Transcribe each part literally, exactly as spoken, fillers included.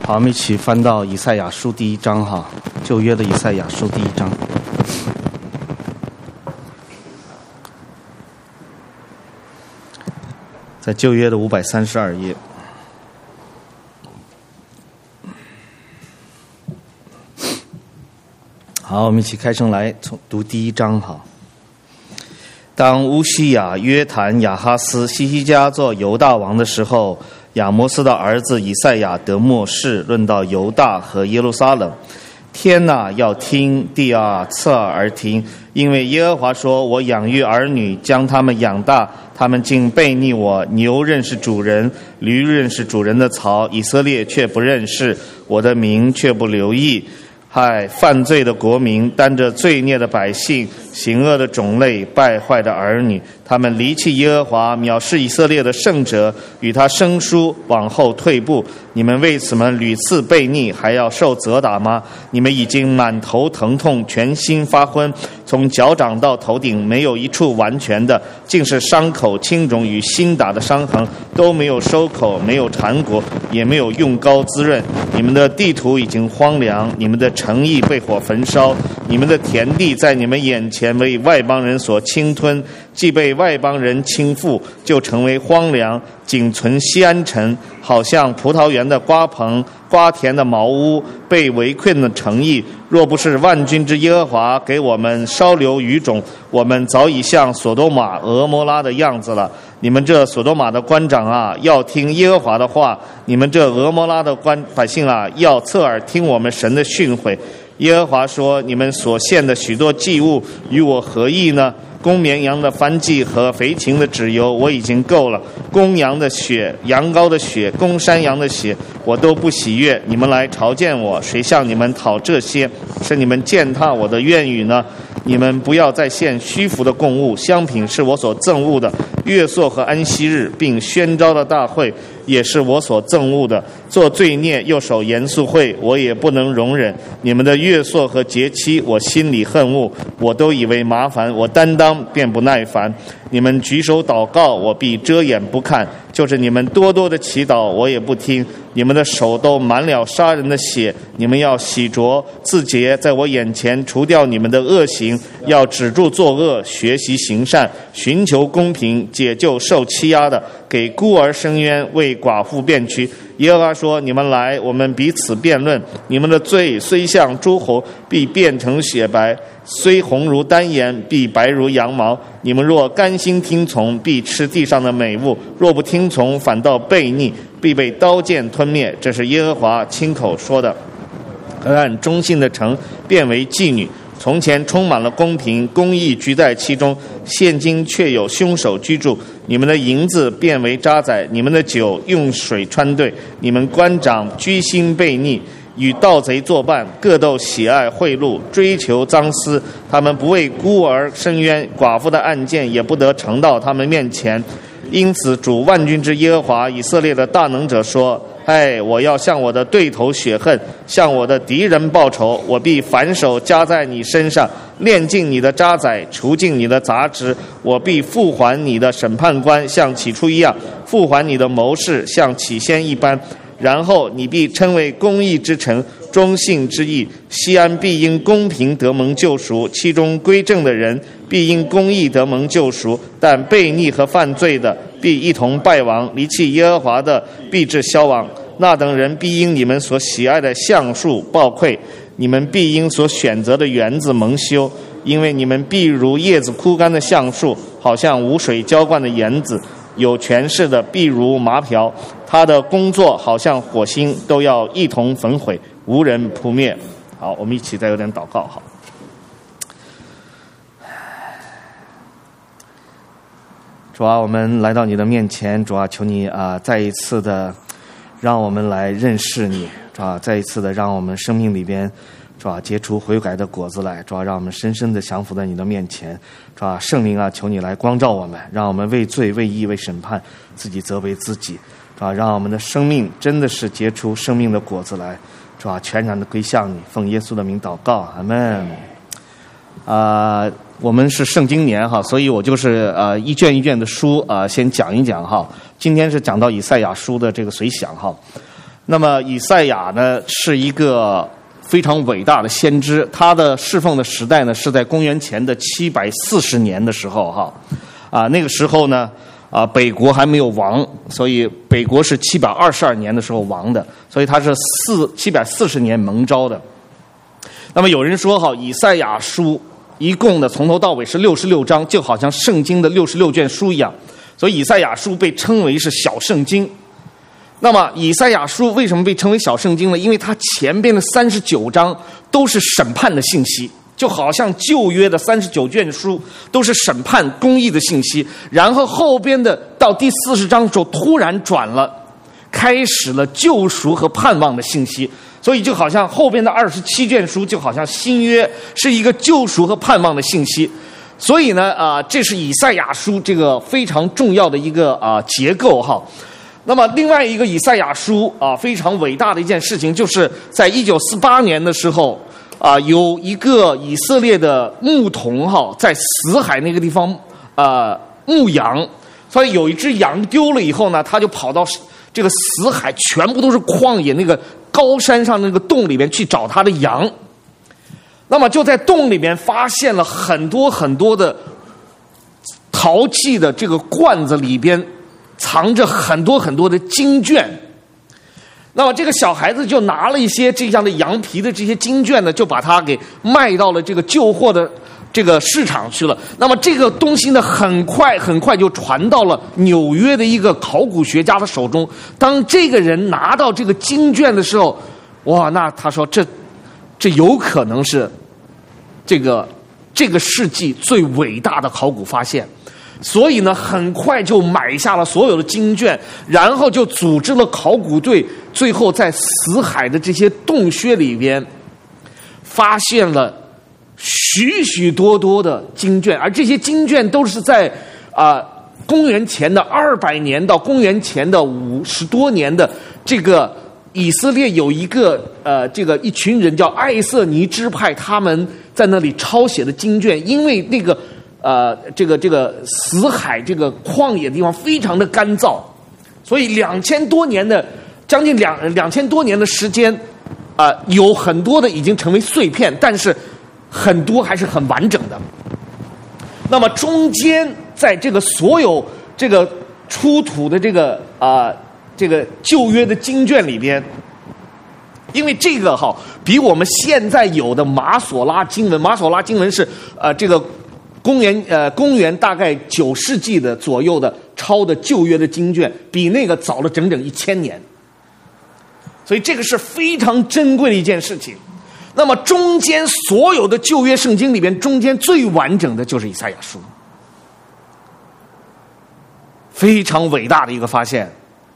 好，我们一起翻到以赛亚书第一章哈，旧约的以赛亚书第一章。在旧约的五百三十二页。好，我们一起开声来从读第一章哈。当乌西雅、约坦、亚哈斯、西西家做犹大王的时候，亚摩斯的儿子以赛亚得末世，论到犹大和耶路撒冷。天哪，要听；地啊，侧耳而听。因为耶和华说：我养育儿女，将他们养大，他们竟背逆我。牛认识主人，驴认识主人的槽，以色列却不认识，我的名却不留意。害犯罪的国民，担着罪孽的百姓，行恶的种类，败坏的儿女，他们离弃耶和华，藐视以色列的圣者，与他生疏，往后退步。你们为此们屡次悖逆，还要受责打吗？你们已经满头疼痛，全心发昏，从脚掌到头顶没有一处完全的，竟是伤口、青肿与新打的伤痕，都没有收口，没有缠裹，也没有用膏滋润。你们的地土已经荒凉，你们的城邑被火焚烧，你们的田地在你们眼前为外邦人所侵吞，既被外邦人倾覆，就成为荒凉，仅存锡安城，好像葡萄园的瓜棚，瓜田的茅屋，被围困的城邑。若不是万军之耶和华给我们稍留余种，我们早已像所多玛、俄摩拉的样子了。你们这所多玛的官长啊，要听耶和华的话；你们这俄摩拉的官百姓啊，要侧耳听我们神的训诲。耶和华说：你们所献的许多祭物与我何异呢？公绵羊的燔祭和肥禽的脂油我已经够了，公羊的血、羊羔的血、公山羊的血我都不喜悦。你们来朝见我，谁向你们讨这些？是你们践踏我的愿语呢？你们不要再献虚浮的供物，香品是我所憎恶的。月朔和安息日并宣召的大会也是我所憎恶的。做罪孽又守严肃会，我也不能容忍。你们的月朔和节期我心里恨恶，我都以为麻烦，我担当便不耐烦。你们举手祷告，我必遮掩不看；就是你们多多的祈祷，我也不听。你们的手都满了杀人的血，你们要洗濯自洁，在我眼前除掉你们的恶行，要止住作恶，学习行善，寻求公平，解救受欺压的，给孤儿伸冤，为寡妇辩屈。耶和华说：你们来，我们彼此辩论。你们的罪虽像诸侯，必变成雪白；虽红如丹颜，必白如羊毛。你们若甘心听从，必吃地上的美物；若不听从，反倒悖逆，必被刀剑吞灭。这是耶和华亲口说的。可按忠信的城变为妓女，从前充满了公平，公义居在其中，现今却有凶手居住。你们的银子变为渣滓，你们的酒用水穿兑。你们官长居心悖逆，与盗贼作伴，各都喜爱贿赂，追求赃私。他们不为孤儿伸冤，寡妇的案件也不得呈到他们面前。因此主万军之耶和华以色列的大能者说：哎，我要向我的对头雪恨，向我的敌人报仇。我必反手加在你身上，炼尽你的渣滓，除尽你的杂质。我必复还你的审判官，像起初一样；复还你的谋士，像起先一般。然后你必称为公义之城，忠信之义。西安必因公平得蒙救赎，其中归正的人必因公义得蒙救赎，但悖逆和犯罪的必一同败亡。离弃耶和华的必致消亡。那等人必因你们所喜爱的橡树暴愧，你们必因所选择的园子蒙羞，因为你们必如叶子枯干的橡树，好像无水浇灌的园子。有权势的必如麻瓢，他的工作好像火星，都要一同焚毁，无人扑灭。好，我们一起再有点祷告。好，主啊，我们来到你的面前，主啊，求你啊、呃，再一次的让我们来认识你，主啊，再一次的让我们生命里边，主啊，结出悔改的果子来，主啊，让我们深深的降服在你的面前，主啊，圣灵啊，求你来光照我们，让我们为罪、为义、为审判，自己责备自己，主啊，让我们的生命真的是结出生命的果子来，主啊，全然的归向你，奉耶稣的名祷告，阿们。啊、呃，我们是圣经年哈，所以我就是呃一卷一卷的书啊、呃，先讲一讲哈。今天是讲到以赛亚书的这个随想哈。 那么以赛亚呢，是一个非常伟大的先知，他的侍奉的时代呢是在公元前的七百四十年的时候哈，啊那个时候呢啊北国还没有亡，所以北国是七百二十二年的时候亡的，所以他是四七百四十年蒙召的。那么有人说哈，以赛亚书一共的从头到尾是六十六章，就好像圣经的六十六卷书一样，所以以赛亚书被称为是小圣经。那么以赛亚书为什么被称为小圣经呢？因为它前边的三十九章都是审判的信息，就好像旧约的三十九卷书都是审判公义的信息，然后后边的到第四十章的时候突然转了，开始了救赎和盼望的信息。所以就好像后边的二十七卷书就好像新约是一个救赎和盼望的信息。所以呢啊、呃，这是以赛亚书这个非常重要的一个啊、呃、结构哈。那么另外一个以赛亚书啊、呃、非常伟大的一件事情，就是在一九四八年的时候啊、呃，有一个以色列的牧童哈在死海那个地方啊、呃、牧羊，所以有一只羊丢了以后呢，他就跑到这个死海，全部都是旷野那个高山上那个洞里面去找他的羊。那么就在洞里面发现了很多很多的陶器的这个罐子，里边藏着很多很多的经卷。那么这个小孩子就拿了一些这样的羊皮的这些经卷呢，就把它给卖到了这个旧货的这个市场去了。那么这个东西呢，很快很快就传到了纽约的一个考古学家的手中。当这个人拿到这个经卷的时候，哇，那他说这这有可能是这个这个世纪最伟大的考古发现。所以呢，很快就买下了所有的经卷，然后就组织了考古队，最后在死海的这些洞穴里边发现了许许多多的经卷，而这些经卷都是在啊、呃、公元前的二百年到公元前的五十多年的这个以色列有一个呃这个一群人叫艾瑟尼支派，他们在那里抄写的经卷，因为那个。呃，这个这个死海这个旷野的地方非常的干燥，所以两千多年的将近两两千多年的时间，啊、呃，有很多的已经成为碎片，但是很多还是很完整的。那么中间在这个所有这个出土的这个啊、呃、这个旧约的经卷里边，因为这个哈比我们现在有的马索拉经文，马索拉经文是呃这个。公元呃，公元大概九世纪的左右的抄的旧约的经卷，比那个早了整整一千年，所以这个是非常珍贵的一件事情。那么中间所有的旧约圣经里边，中间最完整的就是以赛亚书，非常伟大的一个发现。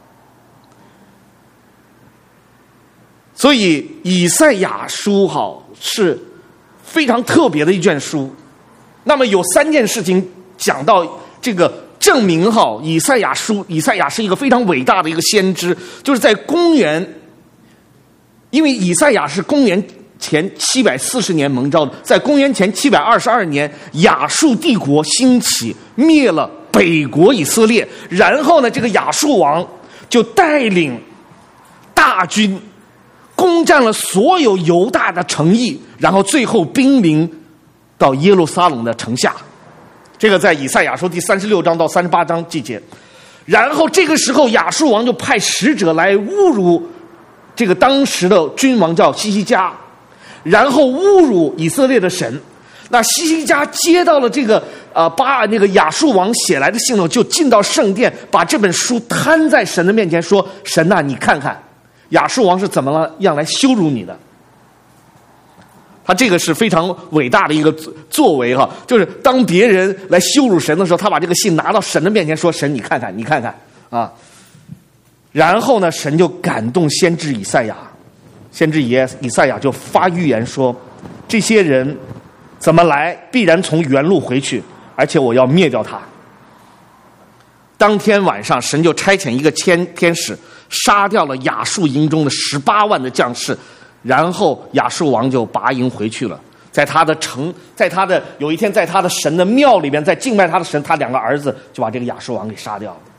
所以以赛亚书哈是非常特别的一卷书。那么有三件事情讲到这个证明哈，以赛亚书，以赛亚是一个非常伟大的一个先知，就是在公元，因为以赛亚是公元前七百四十年蒙召的，在公元前七百二十二年，亚述帝国兴起，灭了北国以色列，然后呢，这个亚述王就带领大军攻占了所有犹大的城邑，然后最后兵临到耶路撒冷的城下，这个在以赛亚书第三十六章到三十八章记节。然后这个时候亚述王就派使者来侮辱这个当时的君王叫西西家，然后侮辱以色列的神。那西西家接到了这个呃巴那个亚述王写来的信后，就进到圣殿，把这本书摊在神的面前，说：“神呐、啊，你看看亚述王是怎么了样来羞辱你的。”他这个是非常伟大的一个作为哈，就是当别人来羞辱神的时候，他把这个信拿到神的面前说：“神，你看看，你看看啊！”然后呢，神就感动先知以赛亚，先知以以赛亚就发预言说：“这些人怎么来，必然从原路回去，而且我要灭掉他。”当天晚上，神就差遣一个天天使，杀掉了亚述营中的十八万的将士。然后亚述王就拔营回去了，在他的城，在他的有一天，在他的神的庙里边，在敬拜他的神，他两个儿子就把这个亚述王给杀掉了。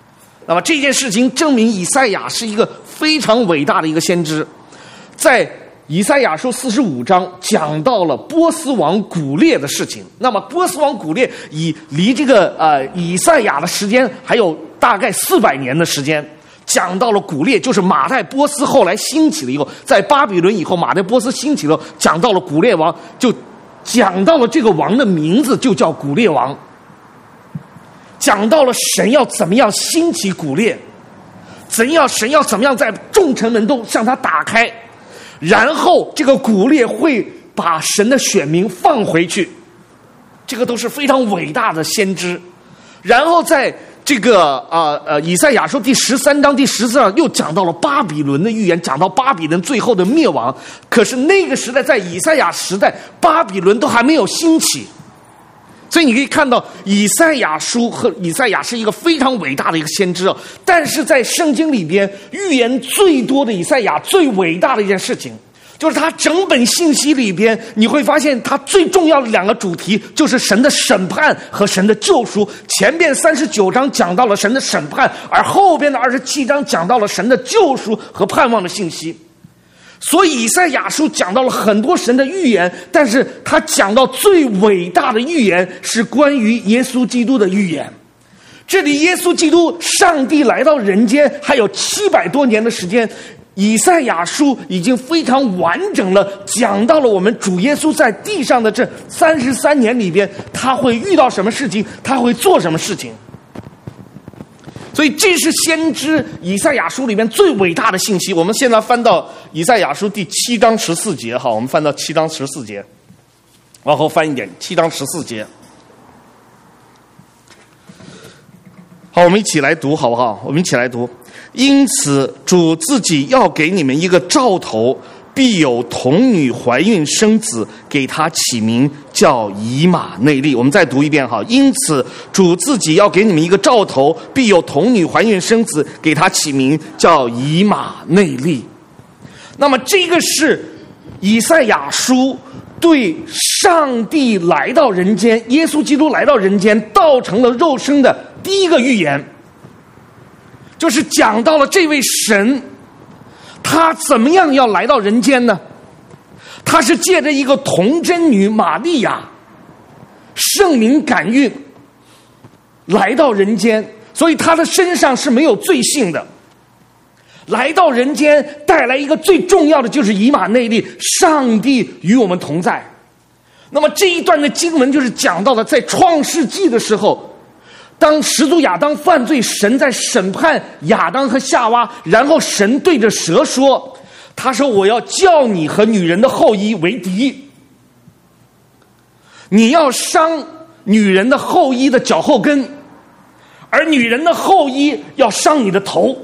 那么这件事情证明以赛亚是一个非常伟大的一个先知。在以赛亚书四十五章讲到了波斯王古列的事情。那么波斯王古列以离这个呃以赛亚的时间还有大概四百年的时间，讲到了古列，就是马代波斯后来兴起了以后，在巴比伦以后，马代波斯兴起了，讲到了古列王，就讲到了这个王的名字就叫古列王。讲到了神要怎么样兴起古列，怎样神要怎么样在众城门都向他打开，然后这个古列会把神的选民放回去，这个都是非常伟大的先知。然后在这个呃呃以赛亚书第十三章第十四章又讲到了巴比伦的预言，讲到巴比伦最后的灭亡。可是那个时代在以赛亚时代，巴比伦都还没有兴起。所以你可以看到以赛亚书和以赛亚是一个非常伟大的一个先知啊，但是在圣经里边预言最多的以赛亚最伟大的一件事情，就是他整本信息里边你会发现他最重要的两个主题就是神的审判和神的救赎。前边三十九章讲到了神的审判，而后边的二十七章讲到了神的救赎和盼望的信息。所以以赛亚书讲到了很多神的预言，但是他讲到最伟大的预言是关于耶稣基督的预言。这里耶稣基督上帝来到人间还有七百多年的时间，以赛亚书已经非常完整了讲到了我们主耶稣在地上的这三十三年里边他会遇到什么事情，他会做什么事情。所以这是先知以赛亚书里面最伟大的信息。我们现在翻到以赛亚书第七章十四节，好，我们翻到七章十四节，往后翻一点，七章十四节。好，我们一起来读好不好？我们一起来读。因此主自己要给你们一个兆头，必有童女怀孕生子，给他起名叫以马内利。我们再读一遍哈。因此主自己要给你们一个兆头，必有童女怀孕生子，给他起名叫以马内利。那么这个是以赛亚书对上帝来到人间，耶稣基督来到人间道成了肉身的第一个预言，就是讲到了这位神他怎么样要来到人间呢？他是借着一个童贞女玛利亚圣灵感孕来到人间，所以他的身上是没有罪性的。来到人间带来一个最重要的就是以马内利，上帝与我们同在。那么这一段的经文就是讲到了在创世纪的时候，当始祖亚当犯罪，神在审判亚当和夏娃，然后神对着蛇说，他说我要叫你和女人的后裔为敌，你要伤女人的后裔的脚后跟，而女人的后裔要伤你的头。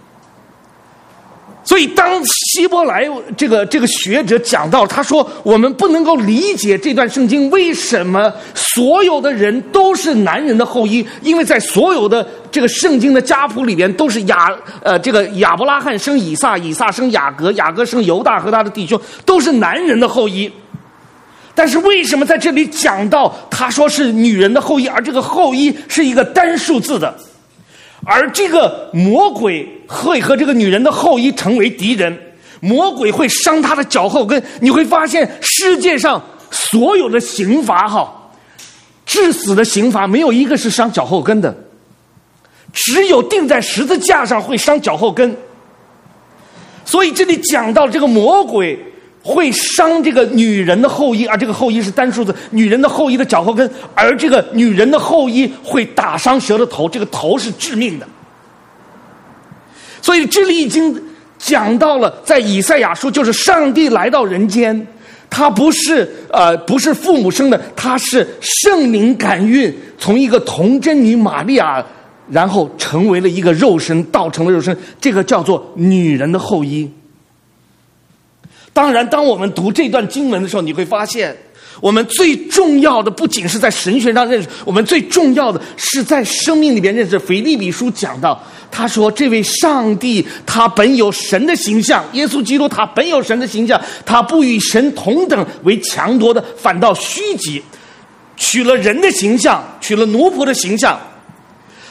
所以当希伯来这个这个学者讲到，他说我们不能够理解这段圣经为什么所有的人都是男人的后裔，因为在所有的这个圣经的家谱里边都是亚呃这个亚伯拉罕生以撒，以撒生雅各，雅各生犹大和他的弟兄，都是男人的后裔。但是为什么在这里讲到他说是女人的后裔，而这个后裔是一个单数字的，而这个魔鬼会和这个女人的后裔成为敌人，魔鬼会伤她的脚后跟。你会发现世界上所有的刑罚哈，致死的刑罚没有一个是伤脚后跟的，只有钉在十字架上会伤脚后跟。所以这里讲到这个魔鬼会伤这个女人的后裔，而这个后裔是单数字，女人的后裔的脚后跟，而这个女人的后裔会打伤蛇的头，这个头是致命的。所以这里已经讲到了，在以赛亚书就是上帝来到人间，他不是呃不是父母生的，他是圣灵感孕，从一个童贞女玛利亚，然后成为了一个肉身，道成了肉身，这个叫做女人的后裔。当然当我们读这段经文的时候，你会发现我们最重要的不仅是在神学上认识，我们最重要的是在生命里边认识。腓立比书讲到，他说这位上帝他本有神的形象，耶稣基督他本有神的形象，他不与神同等为强夺的，反倒虚己，取了人的形象，取了奴仆的形象。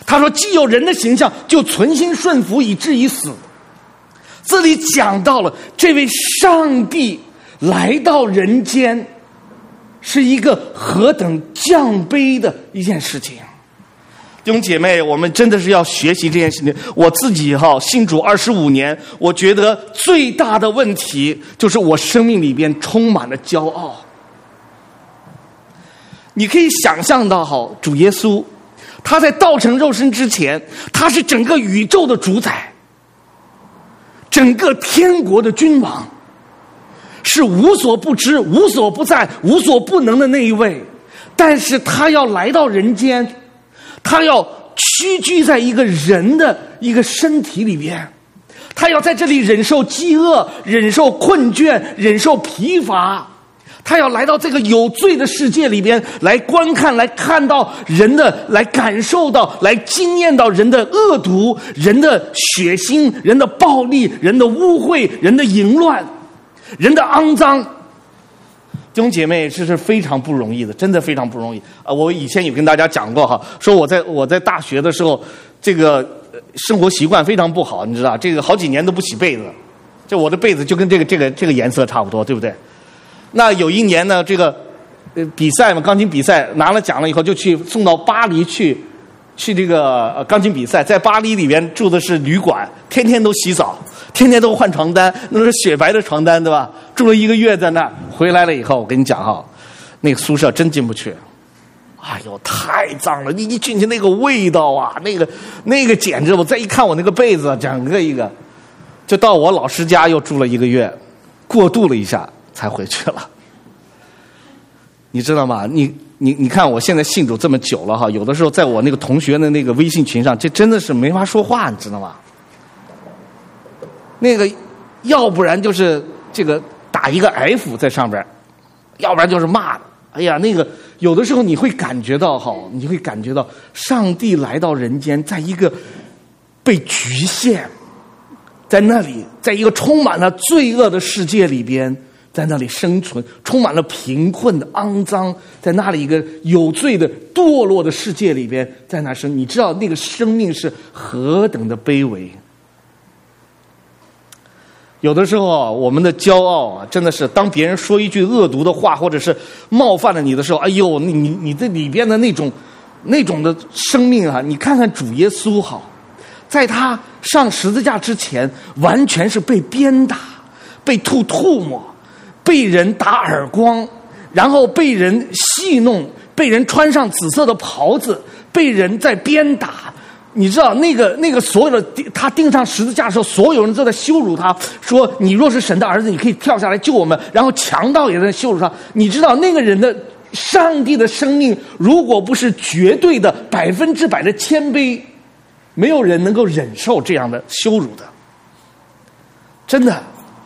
他说既有人的形象，就存心顺服，以至于死。这里讲到了这位上帝来到人间是一个何等降卑的一件事情。弟兄姐妹，我们真的是要学习这件事情。我自己哈信主二十五年，我觉得最大的问题就是我生命里边充满了骄傲。你可以想象到哈，主耶稣他在道成肉身之前，他是整个宇宙的主宰，整个天国的君王，是无所不知、无所不在、无所不能的那一位。但是他要来到人间，他要屈居在一个人的一个身体里边，他要在这里忍受饥饿，忍受困倦，忍受疲乏，他要来到这个有罪的世界里边来观看，来看到人的，来感受到，来经验到人的恶毒，人的血腥，人的暴力，人的污秽，人的淫乱，人的肮脏。弟兄姐妹，这是非常不容易的，真的非常不容易啊！我以前有跟大家讲过哈，说我在我在大学的时候，这个生活习惯非常不好，你知道，这个好几年都不洗被子，就我的被子就跟这个这个这个颜色差不多，对不对？那有一年呢，这个呃比赛嘛，钢琴比赛拿了奖了以后，就去送到巴黎去，去这个呃钢琴比赛，在巴黎里边住的是旅馆，天天都洗澡，天天都换床单，那是雪白的床单，对吧？住了一个月在那儿，回来了以后，我跟你讲哈，那个宿舍真进不去，哎呦，太脏了！你一进去那个味道啊，那个那个简直，我再一看我那个被子，整个一个，就到我老师家又住了一个月，过渡了一下才回去了。你知道吗？你你你看，我现在信主这么久了哈，有的时候在我那个同学的那个微信群上，这真的是没法说话，你知道吗？那个，要不然就是这个打一个 F 在上边，要不然就是骂的。哎呀，那个有的时候你会感觉到哈，你会感觉到上帝来到人间，在一个被局限，在那里，在一个充满了罪恶的世界里边，在那里生存，充满了贫困的肮脏，在那里一个有罪的堕落的世界里边，在那生，你知道那个生命是何等的卑微。有的时候啊，我们的骄傲啊，真的是当别人说一句恶毒的话，或者是冒犯了你的时候，哎呦，你你你这里边的那种那种的生命啊，你看看主耶稣好，在他上十字架之前，完全是被鞭打，被吐唾沫，被人打耳光，然后被人戏弄，被人穿上紫色的袍子，被人在鞭打。你知道那个那个所有的他钉上十字架的时候，所有人都在羞辱他，说你若是神的儿子，你可以跳下来救我们。然后强盗也在羞辱他。你知道那个人的上帝的生命，如果不是绝对的百分之百的谦卑，没有人能够忍受这样的羞辱的，真的。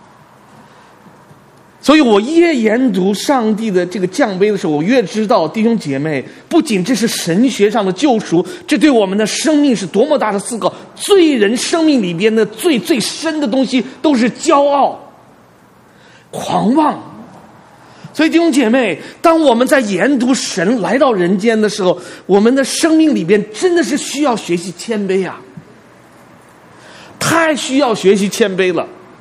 所以我越研读上帝的这个降卑的时候，我越知道弟兄姐妹，不仅这是神学上的救赎，这对我们的生命是多么大的思考。罪人生命里边的最最深的东西都是骄傲、狂妄。所以弟兄姐妹，当我们在研读神来到人间的时候，我们的生命里边真的是需要学习谦卑啊，太需要学习谦卑了。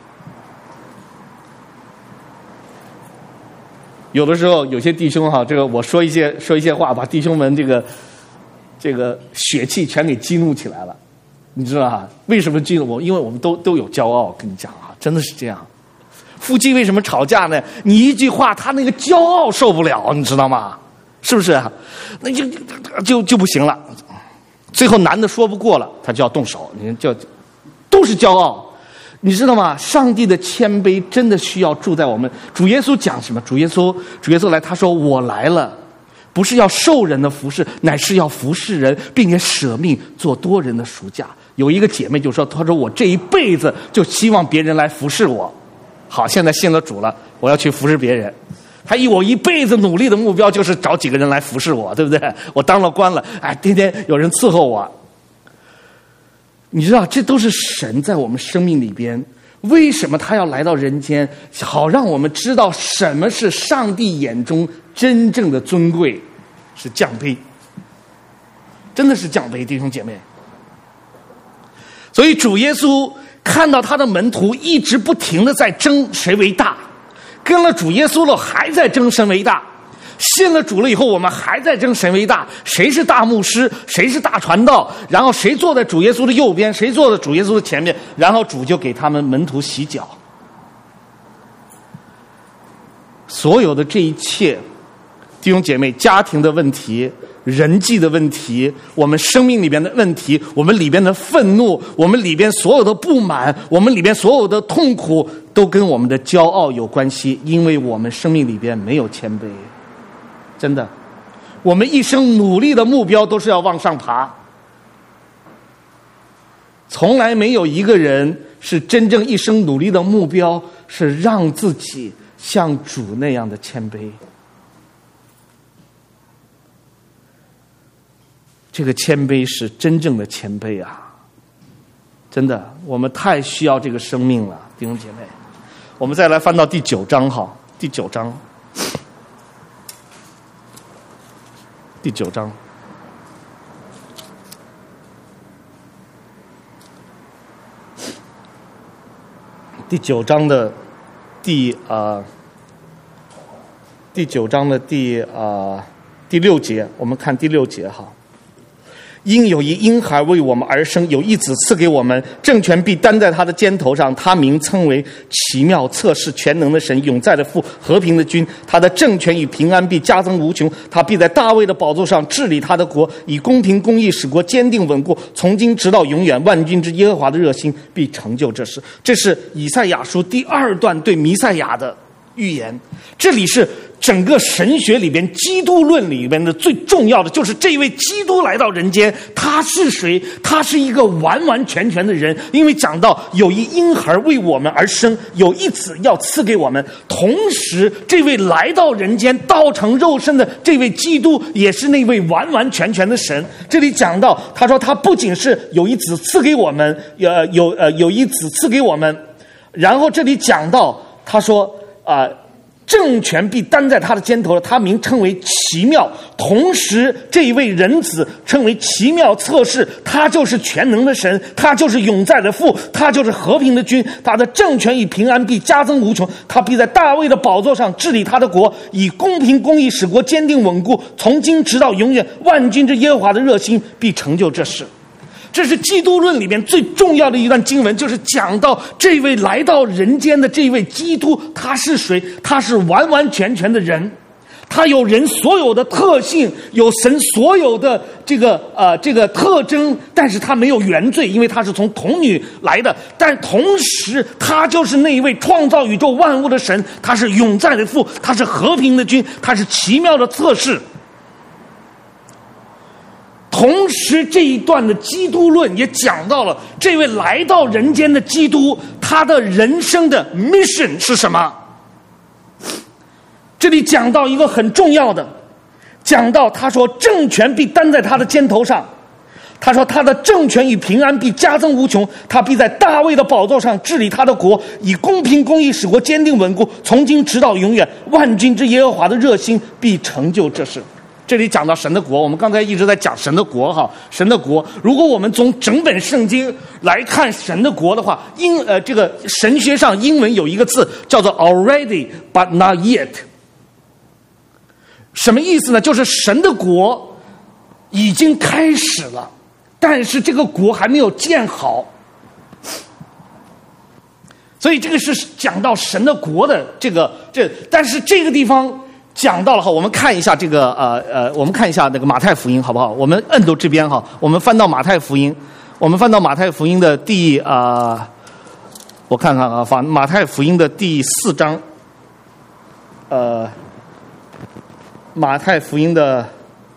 有的时候，有些弟兄哈，这个我说一些说一些话，把弟兄们这个这个血气全给激怒起来了，你知道哈？为什么激怒我？因为我们都都有骄傲，跟你讲啊，真的是这样。夫妻为什么吵架呢？你一句话，他那个骄傲受不了，你知道吗？是不是？那就就就不行了。最后男的说不过了，他就要动手，你就都是骄傲。你知道吗？上帝的谦卑真的需要住在我们。主耶稣讲什么？主耶稣，主耶稣来，他说：“我来了，不是要受人的服侍，乃是要服侍人，并且舍命做多人的赎价。”有一个姐妹就说：“她说我这一辈子就希望别人来服侍我。好，现在信了主了，我要去服侍别人。他以我一辈子努力的目标就是找几个人来服侍我，对不对？我当了官了，哎，天天有人伺候我。”你知道，这都是神在我们生命里边，为什么他要来到人间，好让我们知道什么是上帝眼中真正的尊贵，是降卑。 真的是奖杯，弟兄姐妹。所以主耶稣看到他的门徒一直不停的在争谁为大，跟了主耶稣了还在争谁为大，信了主了以后我们还在争谁为大，谁是大牧师，谁是大传道，然后谁坐在主耶稣的右边，谁坐在主耶稣的前面，然后主就给他们门徒洗脚。所有的这一切，弟兄姐妹，家庭的问题，人际的问题，我们生命里边的问题，我们里边的愤怒，我们里边所有的不满，我们里边所有的痛苦，都跟我们的骄傲有关系，因为我们生命里边没有谦卑。真的，我们一生努力的目标都是要往上爬，从来没有一个人是真正一生努力的目标是让自己像主那样的谦卑。这个谦卑是真正的谦卑啊！真的，我们太需要这个生命了，弟兄姐妹。我们再来翻到第九章，好，第九章，第九章，第九章的第啊、呃，第九章的第啊、呃、第六节，我们看第六节哈。因有一婴孩为我们而生，有一子赐给我们，政权必担在他的肩头上，他名称为奇妙、测试、全能的神，永在的父，和平的君。他的政权与平安必加增无穷，他必在大卫的宝座上治理他的国，以公平公义使国坚定稳固，从今直到永远。万军之耶和华的热心必成就这事。这是以赛亚书第二段对弥赛亚的预言。这里是整个神学里边基督论里边的最重要的，就是这位基督来到人间，他是谁？他是一个完完全全的人，因为讲到有一婴孩为我们而生，有一子要赐给我们，同时这位来到人间道成肉身的这位基督也是那位完完全全的神。这里讲到他说他不仅是有一子赐给我们，呃有呃有一子赐给我们，然后这里讲到他说啊、呃政权必担在他的肩头，他名称为奇妙，同时这一位人子称为奇妙测试，他就是全能的神，他就是永在的父，他就是和平的君，他的政权与平安必加增无穷，他必在大卫的宝座上治理他的国，以公平公义使国坚定稳固，从今直到永远。万军之耶和华的热心必成就这事。这是基督论里面最重要的一段经文，就是讲到这位来到人间的这位基督，他是谁？他是完完全全的人，他有人所有的特性，有神所有的这个呃这个特征，但是他没有原罪，因为他是从童女来的。但同时他就是那一位创造宇宙万物的神，他是永在的父，他是和平的君，他是奇妙的测试。同时这一段的基督论也讲到了这位来到人间的基督，他的人生的 mission 是什么？这里讲到一个很重要的，讲到他说政权必担在他的肩头上，他说他的政权与平安必加增无穷，他必在大卫的宝座上治理他的国，以公平公义使国坚定稳固，从今直到永远。万军之耶和华的热心必成就这事。这里讲到神的国，我们刚才一直在讲神的国哈，神的国。如果我们从整本圣经来看神的国的话，英呃这个神学上英文有一个字叫做 already but not yet。什么意思呢？就是神的国已经开始了，但是这个国还没有建好。所以这个是讲到神的国的这个这，但是这个地方。讲到了哈，我们看一下这个呃呃，我们看一下那个马太福音好不好？我们摁到这边哈，我们翻到马太福音，我们翻到马太福音的第啊、呃，我看看啊，翻马太福音的第四章，呃，马太福音的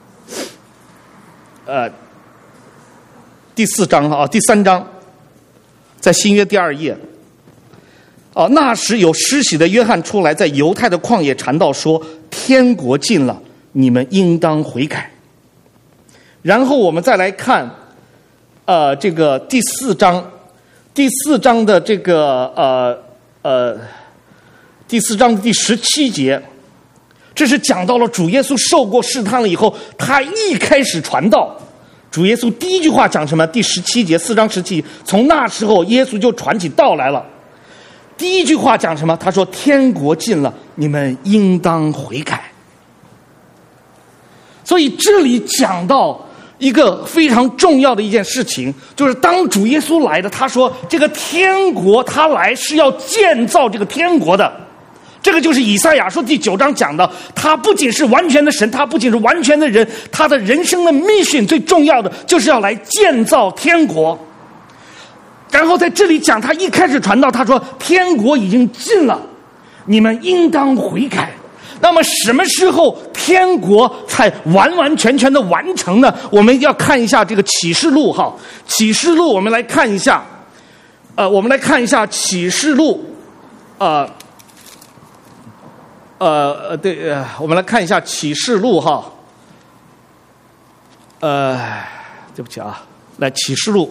呃第四章啊，第三章，在新约第二页。哦，那时有施洗的约翰出来，在犹太的旷野传道说：“天国近了，你们应当悔改。”然后我们再来看，呃，这个第四章，第四章的这个呃呃，第四章的第十七节，这是讲到了主耶稣受过试探了以后，他一开始传道， 主耶稣第一句话讲什么？第十七节，四章十七，从那时候耶稣就传起道来了。第一句话讲什么？他说天国近了，你们应当悔改。所以这里讲到一个非常重要的一件事情，就是当主耶稣来的，他说这个天国他来是要建造这个天国的。这个就是以赛亚书第九章讲的，他不仅是完全的神，他不仅是完全的人，他的人生的 mission 最重要的就是要来建造天国。然后在这里讲，他一开始传道，他说天国已经近了，你们应当悔改。那么什么时候天国才完完全全的完成呢？我们要看一下这个启示录哈，启示录我们来看一下，呃，我们来看一下启示录，呃。呃呃，对，呃，我们来看一下启示录哈。呃，对不起啊，来启示录，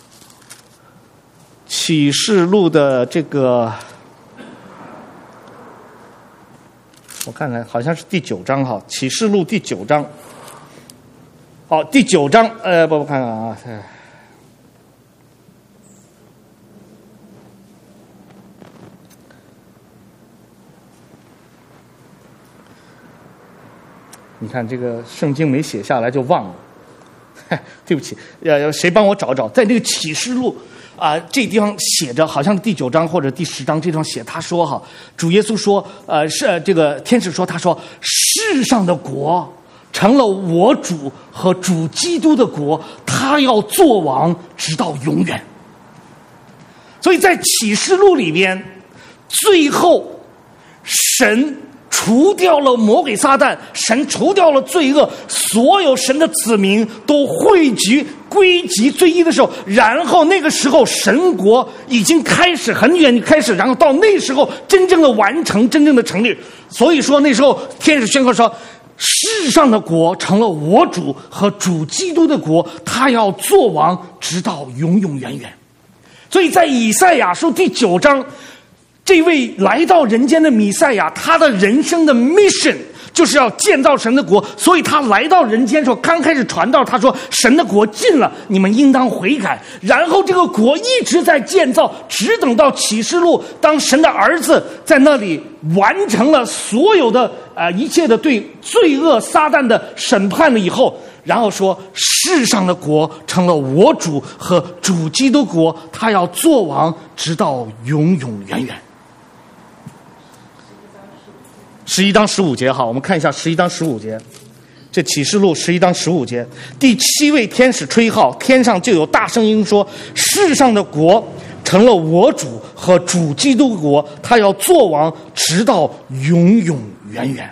启示录的这个，我看看，好像是第九章哈，启示录第九章。好，第九章，呃，不，我看看啊。你看这个圣经没写下来就忘了，对不起，呃，谁帮我找找？在这个启示录啊、呃，这地方写着，好像第九章或者第十章这地方写，他说哈，主耶稣说，呃，是、呃、这个天使说，他说世上的国成了我主和主基督的国，他要做王直到永远。所以在启示录里边，最后神除掉了魔鬼撒旦，神除掉了罪恶，所有神的子民都汇集归集最一的时候，然后那个时候神国已经开始很远开始，然后到那时候真正的完成，真正的成立。所以说那时候天使宣告说，世上的国成了我主和主基督的国，他要做王直到永永远远。所以在以赛亚书第九章，这位来到人间的弥赛亚，他的人生的 mission 就是要建造神的国，所以他来到人间的时候，刚开始传道，他说神的国近了，你们应当悔改。然后这个国一直在建造，只等到启示录，当神的儿子在那里完成了所有的呃一切的对罪恶撒旦的审判了以后，然后说世上的国成了我主和主基督国，他要做王直到永永远远。十一章十五节，好，我们看一下十一章十五节，这启示录十一章十五节，第七位天使吹号，天上就有大声音说，世上的国成了我主和主基督国，他要做王直到永永远远。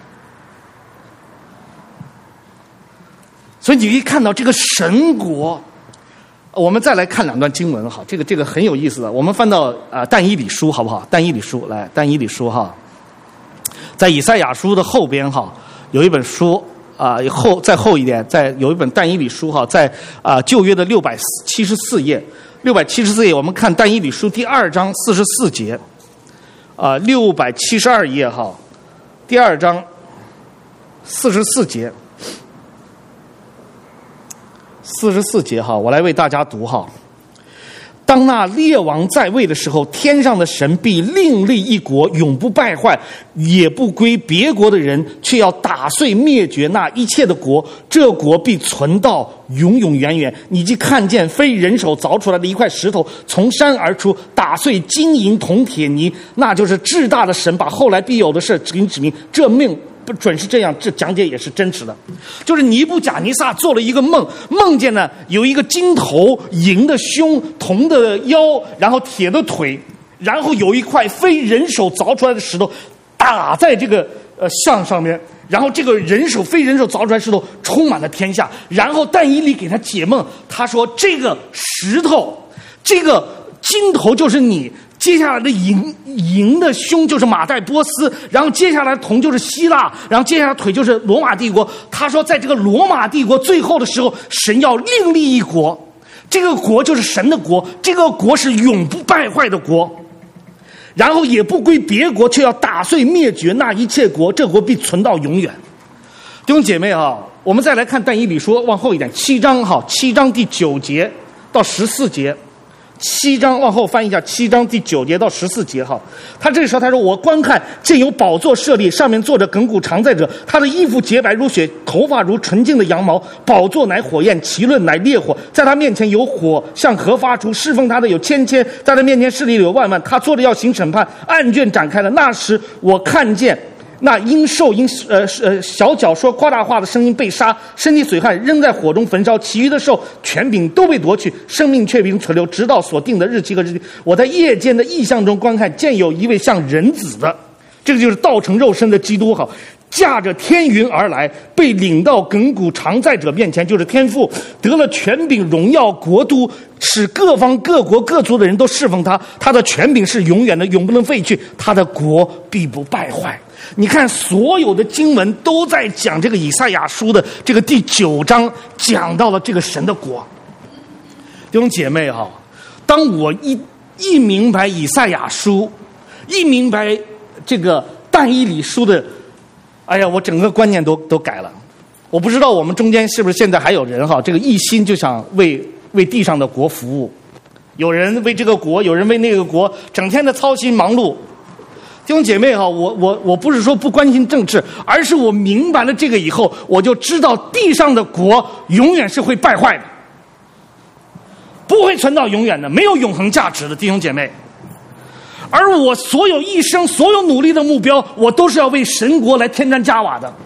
所以你可以看到这个神国，我们再来看两段经文哈，这个这个很有意思的。我们翻到啊、呃、但以理书好不好？但以理书来，但以理书哈。在以赛亚书的后边哈，有一本书啊、呃，后再后一点，在有一本但以理书哈，在啊、呃、旧约的六百七十四页，六百七十四页，我们看但以理书第二章四十四节，啊六百七十二页哈，第二章四十四节，四十四节哈，我来为大家读哈。当那列王在位的时候，天上的神必另立一国，永不败坏，也不归别国的人，却要打碎灭绝那一切的国，这国必存到永永远远。你既看见非人手凿出来的一块石头从山而出，打碎金银铜铁泥，那就是至大的神把后来必有的事指明指明，这命不准是这样，这讲解也是真实的。就是尼布甲尼撒做了一个梦，梦见呢有一个金头、银的胸、铜的腰，然后铁的腿，然后有一块非人手凿出来的石头打在这个呃像上面，然后这个人手非人手凿出来的石头充满了天下。然后但以理给他解梦，他说这个石头，这个金头就是你，接下来的银银的胸就是马代波斯，然后接下来的铜就是希腊，然后接下来腿就是罗马帝国。他说在这个罗马帝国最后的时候，神要另立一国，这个国就是神的国，这个国是永不败坏的国，然后也不归别国，却要打碎灭绝那一切国，这国必存到永远。弟兄姐妹啊， 我们再来看但以理书，往后一点，七章哈，七章第九节到十四节。七章往后翻一下，七章第九节到十四节哈，他这个时候他说：“我观看，见有宝座设立，上面坐着亘古常在者，他的衣服洁白如雪，头发如纯净的羊毛。宝座乃火焰，其论乃烈火，在他面前有火向河发出，侍奉他的有千千，在他面前势力有万万。他坐着要行审判，案卷展开了。那时我看见。”那因兽因呃呃小脚说夸大话的声音被杀，身体损害，扔在火中焚烧。其余的兽权柄都被夺去，生命却并存留，直到所定的日期和日期。我在夜间的异象中观看，见有一位像人子的，这个就是道成肉身的基督，好，驾着天云而来，被领到亘古常在者面前，就是天父，得了权柄、荣耀、国都，使各方各国各族的人都侍奉他。他的权柄是永远的，永不能废去，他的国必不败坏。你看，所有的经文都在讲这个以赛亚书的这个第九章，讲到了这个神的国。弟兄姐妹哈，当我一一明白以赛亚书，一明白这个但以理书的，哎呀，我整个观念都都改了。我不知道我们中间是不是现在还有人哈，这个一心就想为为地上的国服务，有人为这个国，有人为那个国，整天的操心忙碌。弟兄姐妹哈，我我我不是说不关心政治，而是我明白了这个以后，我就知道地上的国永远是会败坏的，不会存到永远的，没有永恒价值的，弟兄姐妹。而我所有一生所有努力的目标，我都是要为神国来添砖加瓦的。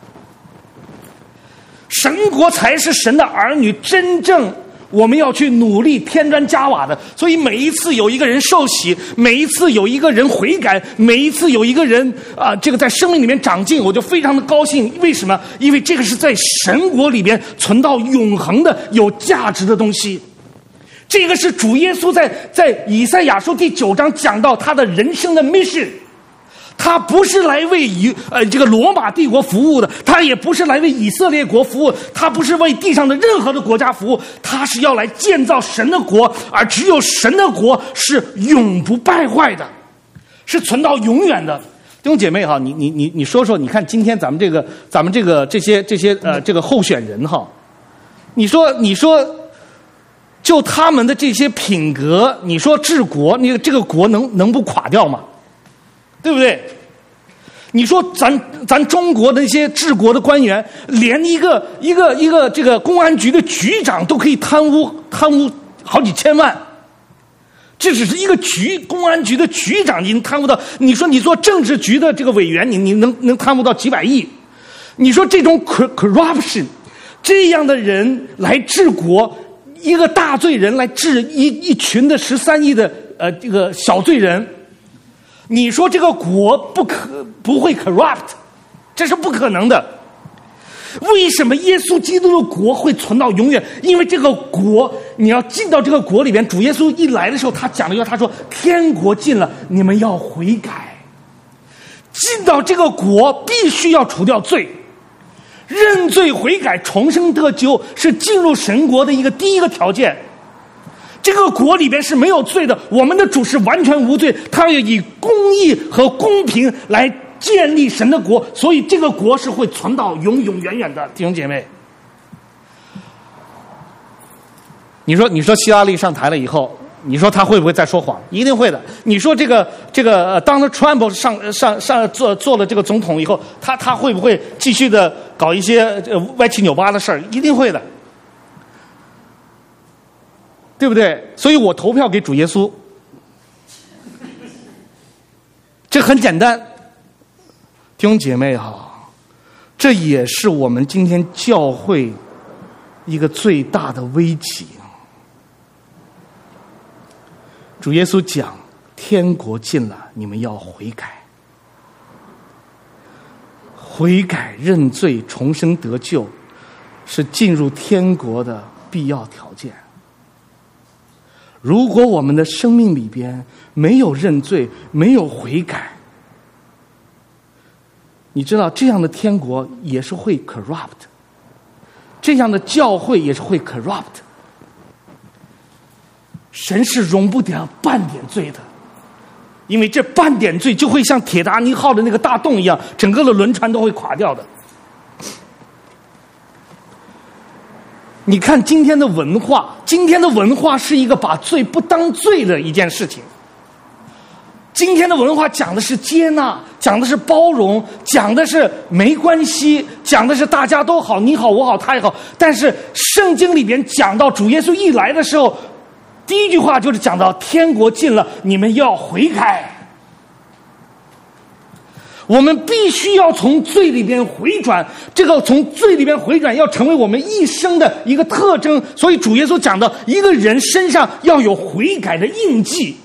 神国才是神的儿女真正我们要去努力添砖加瓦的。所以每一次有一个人受洗，每一次有一个人悔改，每一次有一个人啊、呃，这个在生命里面长进，我就非常的高兴。为什么？因为这个是在神国里边存到永恒的有价值的东西。这个是主耶稣在在以赛亚书第九章讲到他的人生的 mission。他不是来为以呃这个罗马帝国服务的，他也不是来为以色列国服务，他不是为地上的任何的国家服务，他是要来建造神的国，而只有神的国是永不败坏的，是存到永远的。弟兄姐妹哈，你你你你说说，你看今天咱们这个咱们这个这些这些呃这个候选人哈，你说你说就他们的这些品格，你说治国，你这个国能能不垮掉吗？对不对？你说咱咱中国的那些治国的官员，连一个一个一个这个公安局的局长都可以贪污贪污好几千万，这只是一个局公安局的局长已经贪污到，你说你做政治局的这个委员，你你能能贪污到几百亿？你说这种 corruption 这样的人来治国，一个大罪人来治一一群的十三亿的呃这个小罪人。你说这个国不可不会 corrupt， 这是不可能的。为什么耶稣基督的国会存到永远？因为这个国，你要进到这个国里边，主耶稣一来的时候，他讲了一句，他说：“天国近了，你们要悔改。”进到这个国，必须要除掉罪，认罪悔改，重生得救，是进入神国的一个第一个条件。这个国里边是没有罪的，我们的主是完全无罪，他要以公义和公平来建立神的国，所以这个国是会存到永永远远的。弟兄姐妹，你说你说希拉里上台了以后，你说他会不会再说谎？一定会的。你说这个这个当了 Trump 上上上做做了这个总统以后，他他会不会继续的搞一些呃歪七扭八的事儿？一定会的。对不对？所以我投票给主耶稣，这很简单。弟兄姐妹哈，这也是我们今天教会一个最大的危机。主耶稣讲，天国近了，你们要悔改，悔改认罪重生得救，是进入天国的必要条件。如果我们的生命里边没有认罪，没有悔改，你知道这样的天国也是会 corrupt， 这样的教会也是会 corrupt。 神是容不了半点罪的，因为这半点罪就会像铁达尼号的那个大洞一样，整个的轮船都会垮掉的。 你看今天的文化，今天的文化是一个把罪不当罪的一件事情。今天的文化讲的是接纳，讲的是包容，讲的是没关系，讲的是大家都好，你好我好他也好。但是圣经里边讲到主耶稣一来的时候，第一句话就是讲到天国近了，你们要悔改。我们必须要从罪里边回转，这个从罪里边回转要成为我们一生的一个特征。所以主耶稣讲到一个人身上要有悔改的印记。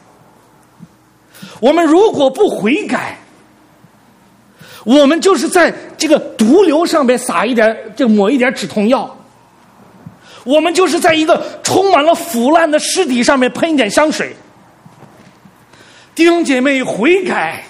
我们如果不悔改，我们就是在这个毒瘤上面撒一点，这抹一点止痛药，我们就是在一个充满了腐烂的尸体上面喷一点香水。弟兄姐妹，悔改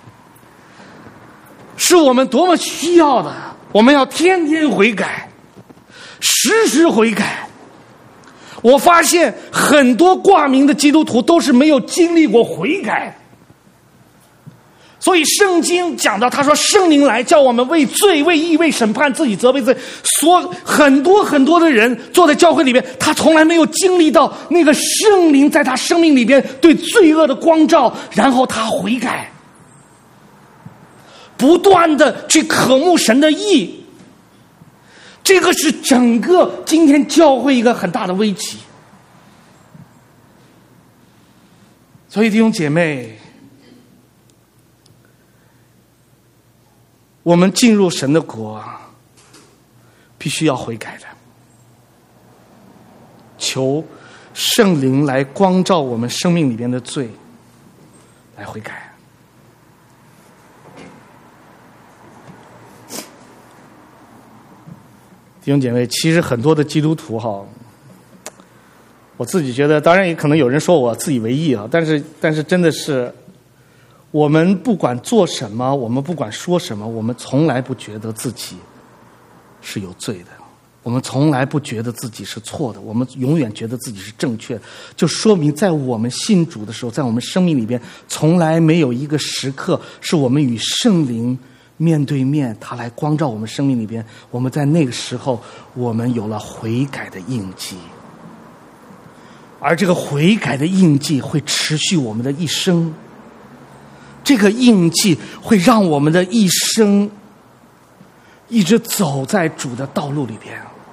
是我们多么需要的，我们要天天悔改，时时悔改。我发现很多挂名的基督徒都是没有经历过悔改。所以圣经讲到，他说圣灵来叫我们为罪为义为审判自己责备罪。所很多很多的人坐在教会里边，他从来没有经历到那个圣灵在他生命里边对罪恶的光照，然后他悔改，不断的去渴慕神的义。这个是整个今天教会一个很大的危机。所以弟兄姐妹，我们进入神的国必须要悔改的，求圣灵来光照我们生命里边的罪，来悔改。弟兄姐妹，其实很多的基督徒哈，我自己觉得，当然也可能有人说我自以为意啊，但是但是真的是，我们不管做什么，我们不管说什么，我们从来不觉得自己是有罪的，我们从来不觉得自己是错的，我们永远觉得自己是正确的，就说明在我们信主的时候，在我们生命里边，从来没有一个时刻是我们与圣灵面对面，他来光照我们生命里边，我们在那个时候，我们有了悔改的印记。而这个悔改的印记会持续我们的一生，这个印记会让我们的一生一直走在主的道路里边。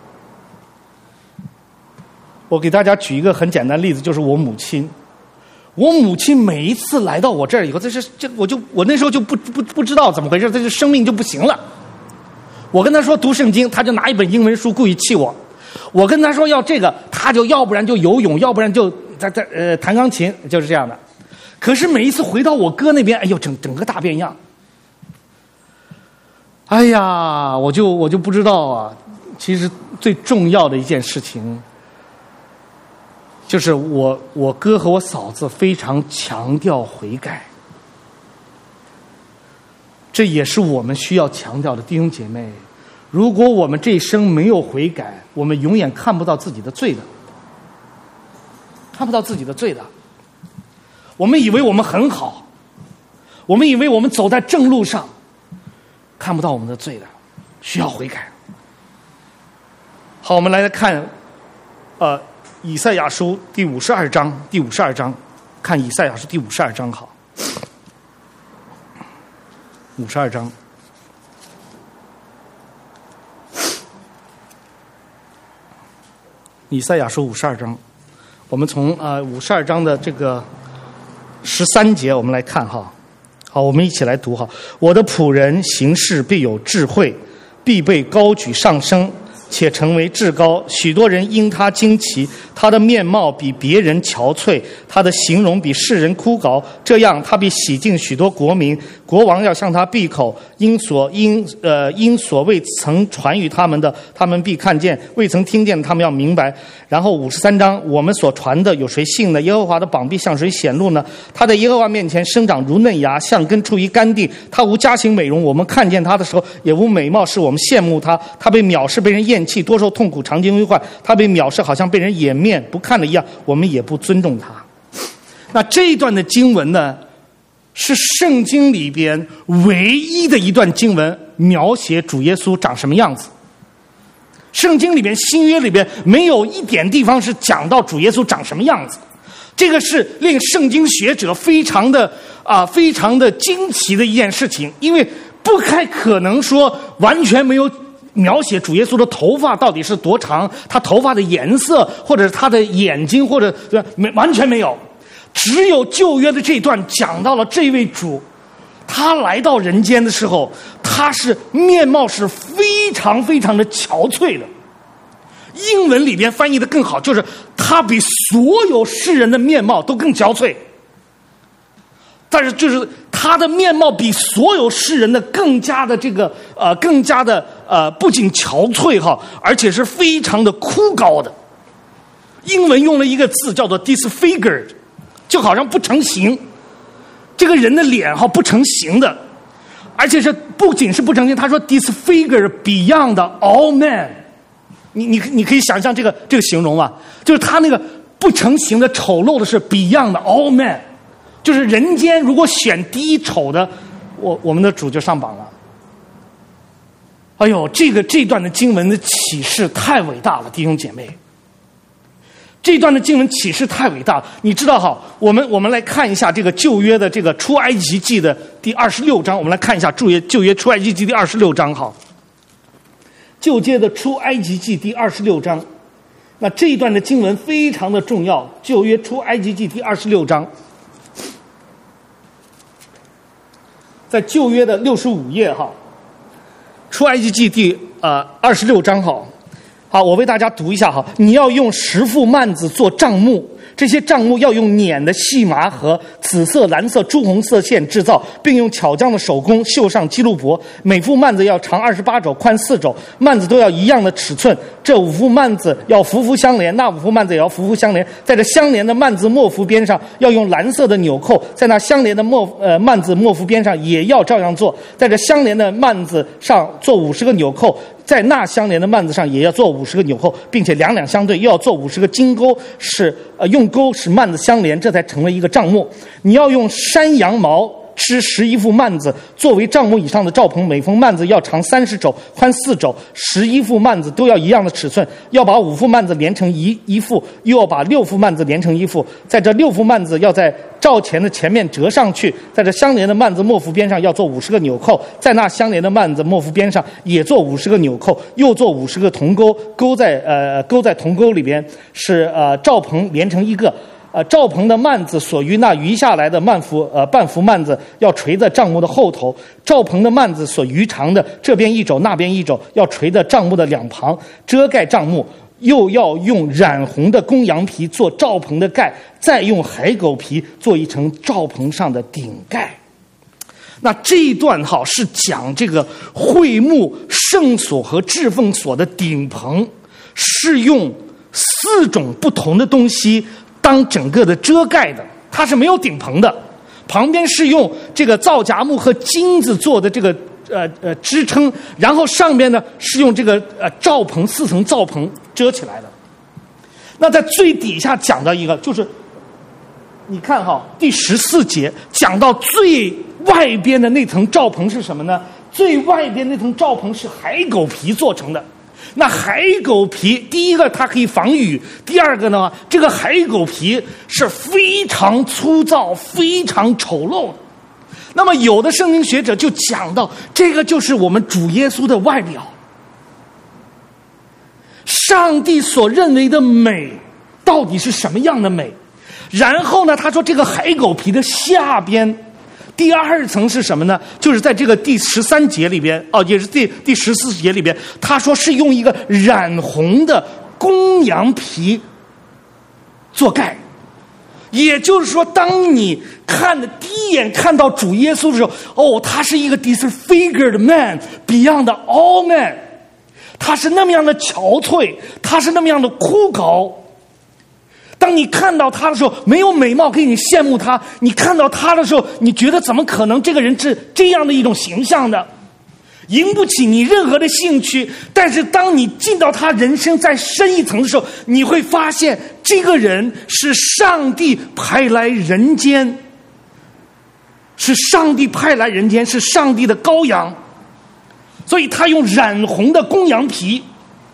我给大家举一个很简单的例子，就是我母亲。我母亲每一次来到我这儿以后，这是这我就我那时候就不不不知道怎么回事，这就生命就不行了。我跟她说读圣经，她就拿一本英文书故意气我。我跟他说要这个，他就要不然就游泳，要不然就在在呃弹钢琴，就是这样的。可是每一次回到我哥那边，哎呦，整整个大变样。哎呀，我就我就不知道啊。其实最重要的一件事情，就是我我哥和我嫂子非常强调悔改，这也是我们需要强调的，弟兄姐妹。如果我们这一生没有悔改，我们永远看不到自己的罪的，看不到自己的罪的。我们以为我们很好，我们以为我们走在正路上，看不到我们的罪的，需要悔改。好，我们来看，呃，以赛亚书第五十二章，第五十二章，看以赛亚书第五十二章，好，五十二章。以赛亚书五十二章，我们从呃五十二章的这个十三节，我们来看哈。好，我们一起来读哈。我的仆人行事必有智慧，必被高举上升，且成为至高。许多人因他惊奇，他的面貌比别人憔悴，他的形容比世人枯槁。这样，他必洗净许多国民，国王要向他闭口。因所因呃因所未曾传与他们的，他们必看见；未曾听见，他们要明白。然后五十三章，我们所传的有谁信呢？耶和华的膀臂向谁显露呢？他在耶和华面前生长如嫩芽，像根出于干地。他无佳形美容，我们看见他的时候也无美貌，使我们羡慕他。他被藐视，被人厌弃，多受痛苦，常经危患。他被藐视，好像被人掩面不看的一样，我们也不尊重他。那这一段的经文呢，是圣经里边唯一的一段经文描写主耶稣长什么样子， 圣经里边新约里边没有一点地方是讲到主耶稣长什么样子，这个是令圣经学者非常的啊、呃、非常的惊奇的一件事情，因为不太可能说完全没有描写主耶稣的头发到底是多长，他头发的颜色，或者是他的眼睛，或者没完全没有，只有旧约的这一段讲到了这位主，他来到人间的时候，他是面貌是非常非常的憔悴的。英文里边翻译的更好，就是他比所有世人的面貌都更憔悴。但是就是他的面貌比所有世人的更加的这个呃更加的呃不仅憔悴哈，而且是非常的枯槁的。英文用了一个字叫做 disfigured， 就好像不成形。这个人的脸哈不成形的，而且是不仅是不成形，他说 disfigured beyond all men。你你你可以想象这个这个形容啊，就是他那个不成形的丑陋的是 beyond all men， 就是人间如果选第一丑的，我我们的主就上榜了。哎呦，这个这段的经文的启示太伟大了，弟兄姐妹。这段的经文启示太伟大了，你知道哈？我们我们来看一下这个旧约的这个出埃及记的第二十六章，我们来看一下旧约旧约出埃及记第二十六章哈。旧约的出埃及记第二十六章，那这一段的经文非常的重要。旧约出埃及记第二十六章，在旧约的六十五页哈，出埃及记第呃二十六章哈。好，我为大家读一下哈。你要用十副幔子做帐幕，这些帐幕要用捻的细麻和紫色、蓝色、朱红色线制造，并用巧匠的手工绣上基路伯。每副幔子要长二十八肘，宽四肘，幔子都要一样的尺寸。这五副幔子要幅幅相连，那五副幔子也要幅幅相连。在这相连的幔子末幅边上要用蓝色的纽扣，在那相连的末呃幔子末幅边上也要照样做。在这相连的幔子上做五十个纽扣，在那相连的幔子上也要做五十个纽扣，并且两两相对，又要做五十个金钩，使呃用钩使幔子相连，这才成为一个帐幕。你要用山羊毛织十一副幔子作为帐幕以上的罩棚，每封幔子要长三十肘，宽四肘，十一副幔子都要一样的尺寸。要把五副幔子连成一一副，又要把六副幔子连成一副。在这六副幔子要在罩前的前面折上去，在这相连的幔子末幅边上要做五十个纽扣，在那相连的幔子末幅边上也做五十个纽扣，又做五十个铜钩，钩在呃钩在铜钩里边，使呃罩棚连成一个。呃，罩棚的幔子所余那余下来的幔幅呃半幅幔子要垂在帐幕的后头，罩棚的幔子所余长的这边一肘那边一肘要垂在帐幕的两旁，遮盖帐幕。又要用染红的公羊皮做罩棚的盖，再用海狗皮做一层罩棚上的顶盖。那这一段哈是讲这个会幕圣所和至圣所的顶棚是用四种不同的东西当整个的遮盖的，它是没有顶棚的，旁边是用这个皂荚木和金子做的这个呃呃支撑，然后上边呢是用这个呃罩棚四层罩棚遮起来的。那在最底下讲到一个，就是你看哈，第十四节讲到最外边的那层罩棚是什么呢？最外边那层罩棚是海狗皮做成的。那海狗皮，第一个它可以防雨，第二个呢，这个海狗皮是非常粗糙、非常丑陋的。那么有的圣经学者就讲到，这个就是我们主耶稣的外表。上帝所认为的美到底是什么样的美？然后呢，他说这个海狗皮的下边第二层是什么呢？就是在这个第十三节里边，哦，也是第第十四节里边，他说是用一个染红的公羊皮做盖。也就是说，当你看的第一眼看到主耶稣的时候，哦，他是一个 disfigured man beyond all men， 他是那么样的憔悴，他是那么样的枯槁。当你看到他的时候，没有美貌可以你羡慕他，你看到他的时候，你觉得怎么可能这个人是这样的一种形象的，引不起你任何的兴趣。但是当你进到他人生再深一层的时候，你会发现这个人是上帝派来人间，是上帝派来人间，是上帝的羔羊。所以他用染红的公羊皮，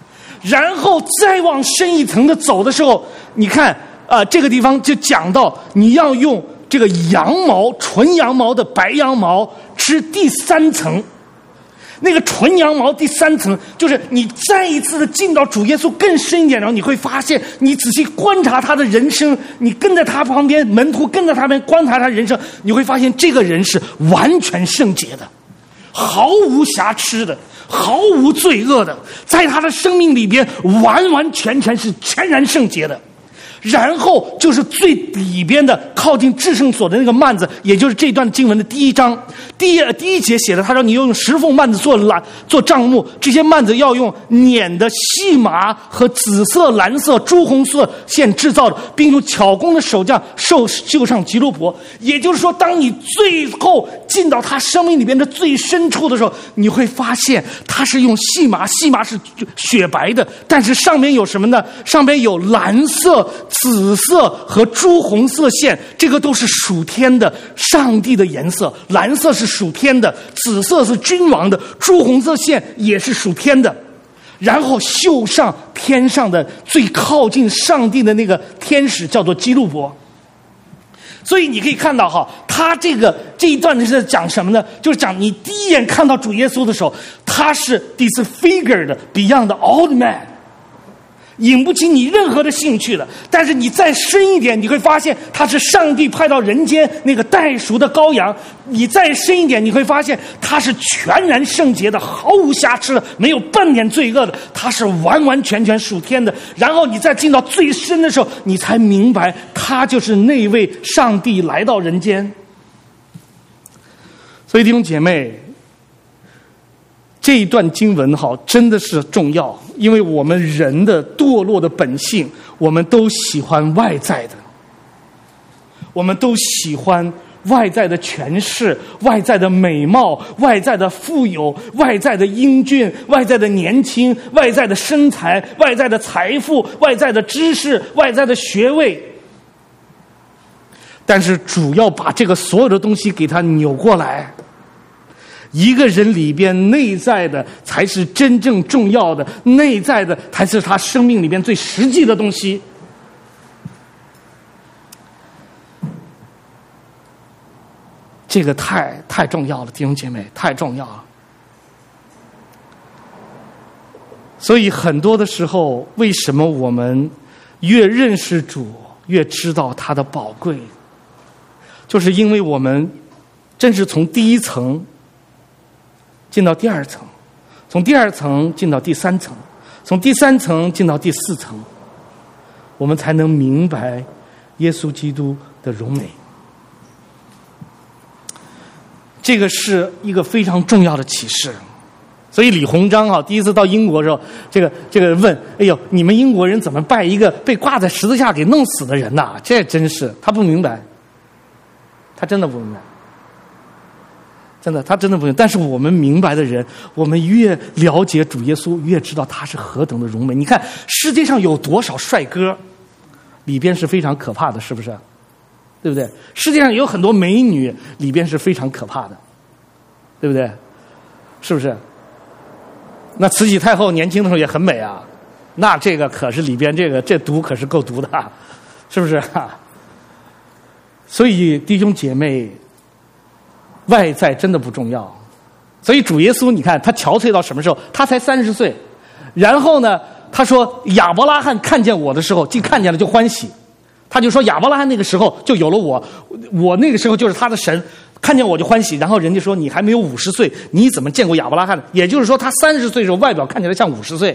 然后再往深一层的走的时候，你看啊、呃，这个地方就讲到你要用这个羊毛，纯羊毛的白羊毛织第三层。那个纯羊毛第三层，就是你再一次的进到主耶稣更深一点，然后你会发现，你仔细观察他的人生，你跟在他旁边，门徒跟在他旁边观察他人生，你会发现这个人是完全圣洁的，毫无瑕疵的，毫无罪恶的，在他的生命里边完完全全是全然圣洁的。然后就是最里边的靠近至圣所的那个幔子，也就是这段经文的第一章第一第一节写的，他说你要用石缝幔子做篮做帐幕，这些幔子要用捻的细麻和紫色、蓝色、朱红色线制造的，并用巧工的手匠绣绣上吉路伯。也就是说，当你最后进到他生命里边的最深处的时候，你会发现他是用细麻，细麻是雪白的，但是上面有什么呢？上面有蓝色、紫色和朱红色线，这个都是属天的，上帝的颜色。蓝色是属天的，紫色是君王的，朱红色线也是属天的。然后绣上天上的最靠近上帝的那个天使，叫做基路伯。所以你可以看到哈，他这个这一段是讲什么呢？就是讲你第一眼看到主耶稣的时候，他是 disfigured beyond all man，引不起你任何的兴趣的。但是你再深一点，你会发现他是上帝派到人间那个代赎的羔羊。你再深一点，你会发现他是全然圣洁的，毫无瑕疵的，没有半点罪恶的，他是完完全全属天的。然后你再进到最深的时候，你才明白他就是那位上帝来到人间。所以弟兄姐妹，这一段经文好真的是重要，因为我们人的堕落的本性，我们都喜欢外在的，我们都喜欢外在的权势、外在的美貌、外在的富有、外在的英俊、外在的年轻、外在的身材、外在的财富、外在的知识、外在的学位。但是主要把这个所有的东西给它扭过来，一个人里边内在的才是真正重要的，内在的才是他生命里边最实际的东西。这个太太重要了，弟兄姐妹，太重要了。所以很多的时候，为什么我们越认识主，越知道他的宝贵，就是因为我们正是从第一层进到第二层，从第二层进到第三层，从第三层进到第四层，我们才能明白耶稣基督的荣美。这个是一个非常重要的启示。所以李鸿章啊，第一次到英国的时候，这个这个问：“哎呦，你们英国人怎么拜一个被挂在十字架给弄死的人呐？”这真是他不明白，他真的不明白。真的，他真的不行。但是我们明白的人，我们越了解主耶稣，越知道他是何等的荣美。你看世界上有多少帅哥，里边是非常可怕的，是不是？对不对？世界上有很多美女，里边是非常可怕的，对不对？是不是？那慈禧太后年轻的时候也很美啊，那这个可是里边这个这毒可是够毒的，是不是？所以弟兄姐妹，外在真的不重要。所以主耶稣你看他憔悴到什么时候？他才三十岁，然后呢他说亚伯拉罕看见我的时候，既看见了就欢喜。他就说亚伯拉罕那个时候就有了我，我那个时候就是他的神，看见我就欢喜。然后人家说你还没有五十岁，你怎么见过亚伯拉罕呢？也就是说他三十岁的时候外表看起来像五十岁，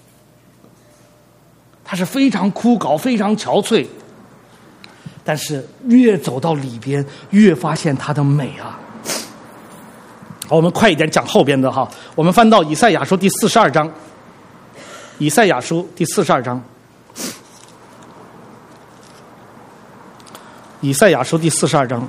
他是非常枯槁非常憔悴，但是越走到里边越发现他的美啊。好，我们快一点讲后边的哈。我们翻到以赛亚书第四十二章，以赛亚书第四十二章，以赛亚书第四十二章，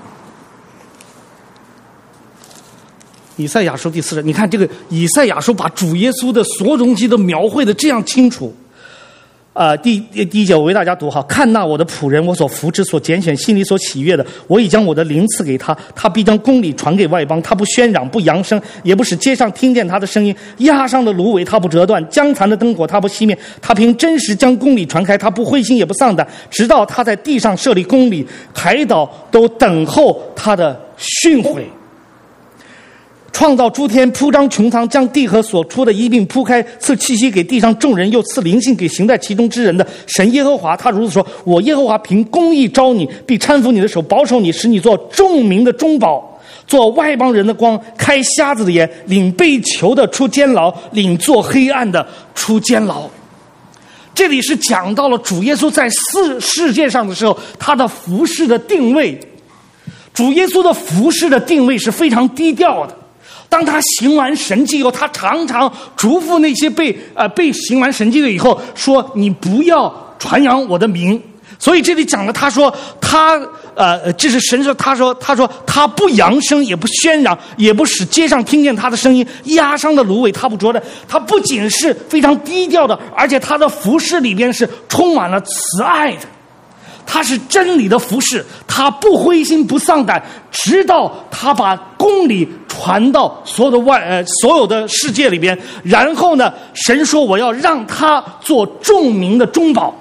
以赛亚书第四十，你看这个以赛亚书把主耶稣的所有东西都描绘的这样清楚。 呃，第第一节我为大家读哈，看那我的仆人，我所扶持、所拣选、心里所喜悦的，我已将我的灵赐给他，他必将公理传给外邦，他不喧嚷，不扬声，也不使街上听见他的声音，压伤的芦苇他不折断，将残的灯火他不熄灭，他凭真实将公理传开，他不灰心也不丧胆，直到他在地上设立公理，海岛都等候他的训诲。创造诸天，铺张穹苍，将地和所出的一并铺开，赐气息给地上众人，又赐灵性给行在其中之人的神耶和华。他如此说：我耶和华凭公义招你，必搀扶你的手，保守你，使你做众民的中保，做外邦人的光，开瞎子的眼，领被囚的出监牢，领做黑暗的出监牢。这里是讲到了主耶稣在世世界上的时候，他的服事的定位。主耶稣的服事的定位是非常低调的。当他行完神迹以后，他常常嘱咐那些被呃被行完神迹的以后说：“你不要传扬我的名。”所以这里讲了，他说他呃，这是神说，他说他说他不扬声，也不喧嚷，也不使街上听见他的声音，压伤的芦苇他不折断。他不仅是非常低调的，而且他的服事里边是充满了慈爱的。他是真理的服事，他不灰心不丧胆，直到他把公理传到所有的外呃所有的世界里边。然后呢，神说我要让他做众民的中保，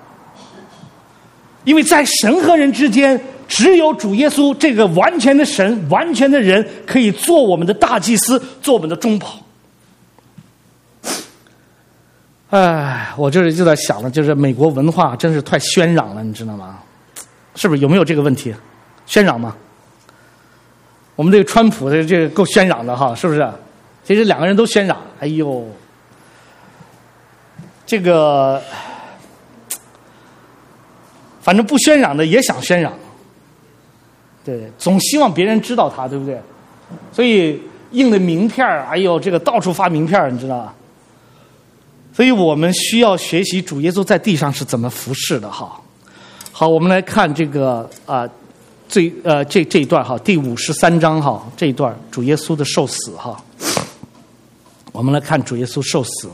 因为在神和人之间，只有主耶稣这个完全的神、完全的人，可以做我们的大祭司，做我们的中保。哎，我这里就在想了，就是美国文化真是太喧嚷了，你知道吗？是不是有没有这个问题？喧嚷吗？我们这个川普的这个够喧嚷的哈，是不是？其实两个人都喧嚷，哎呦，这个反正不喧嚷的也想喧嚷，对，总希望别人知道他，对不对？所以印的名片，哎呦，这个到处发名片，你知道吧？所以我们需要学习主耶稣在地上是怎么服侍的哈。好，我们来看这个啊、呃，最呃这这一段哈，第五十三章哈，这一段主耶稣的受死哈。我们来看主耶稣受死。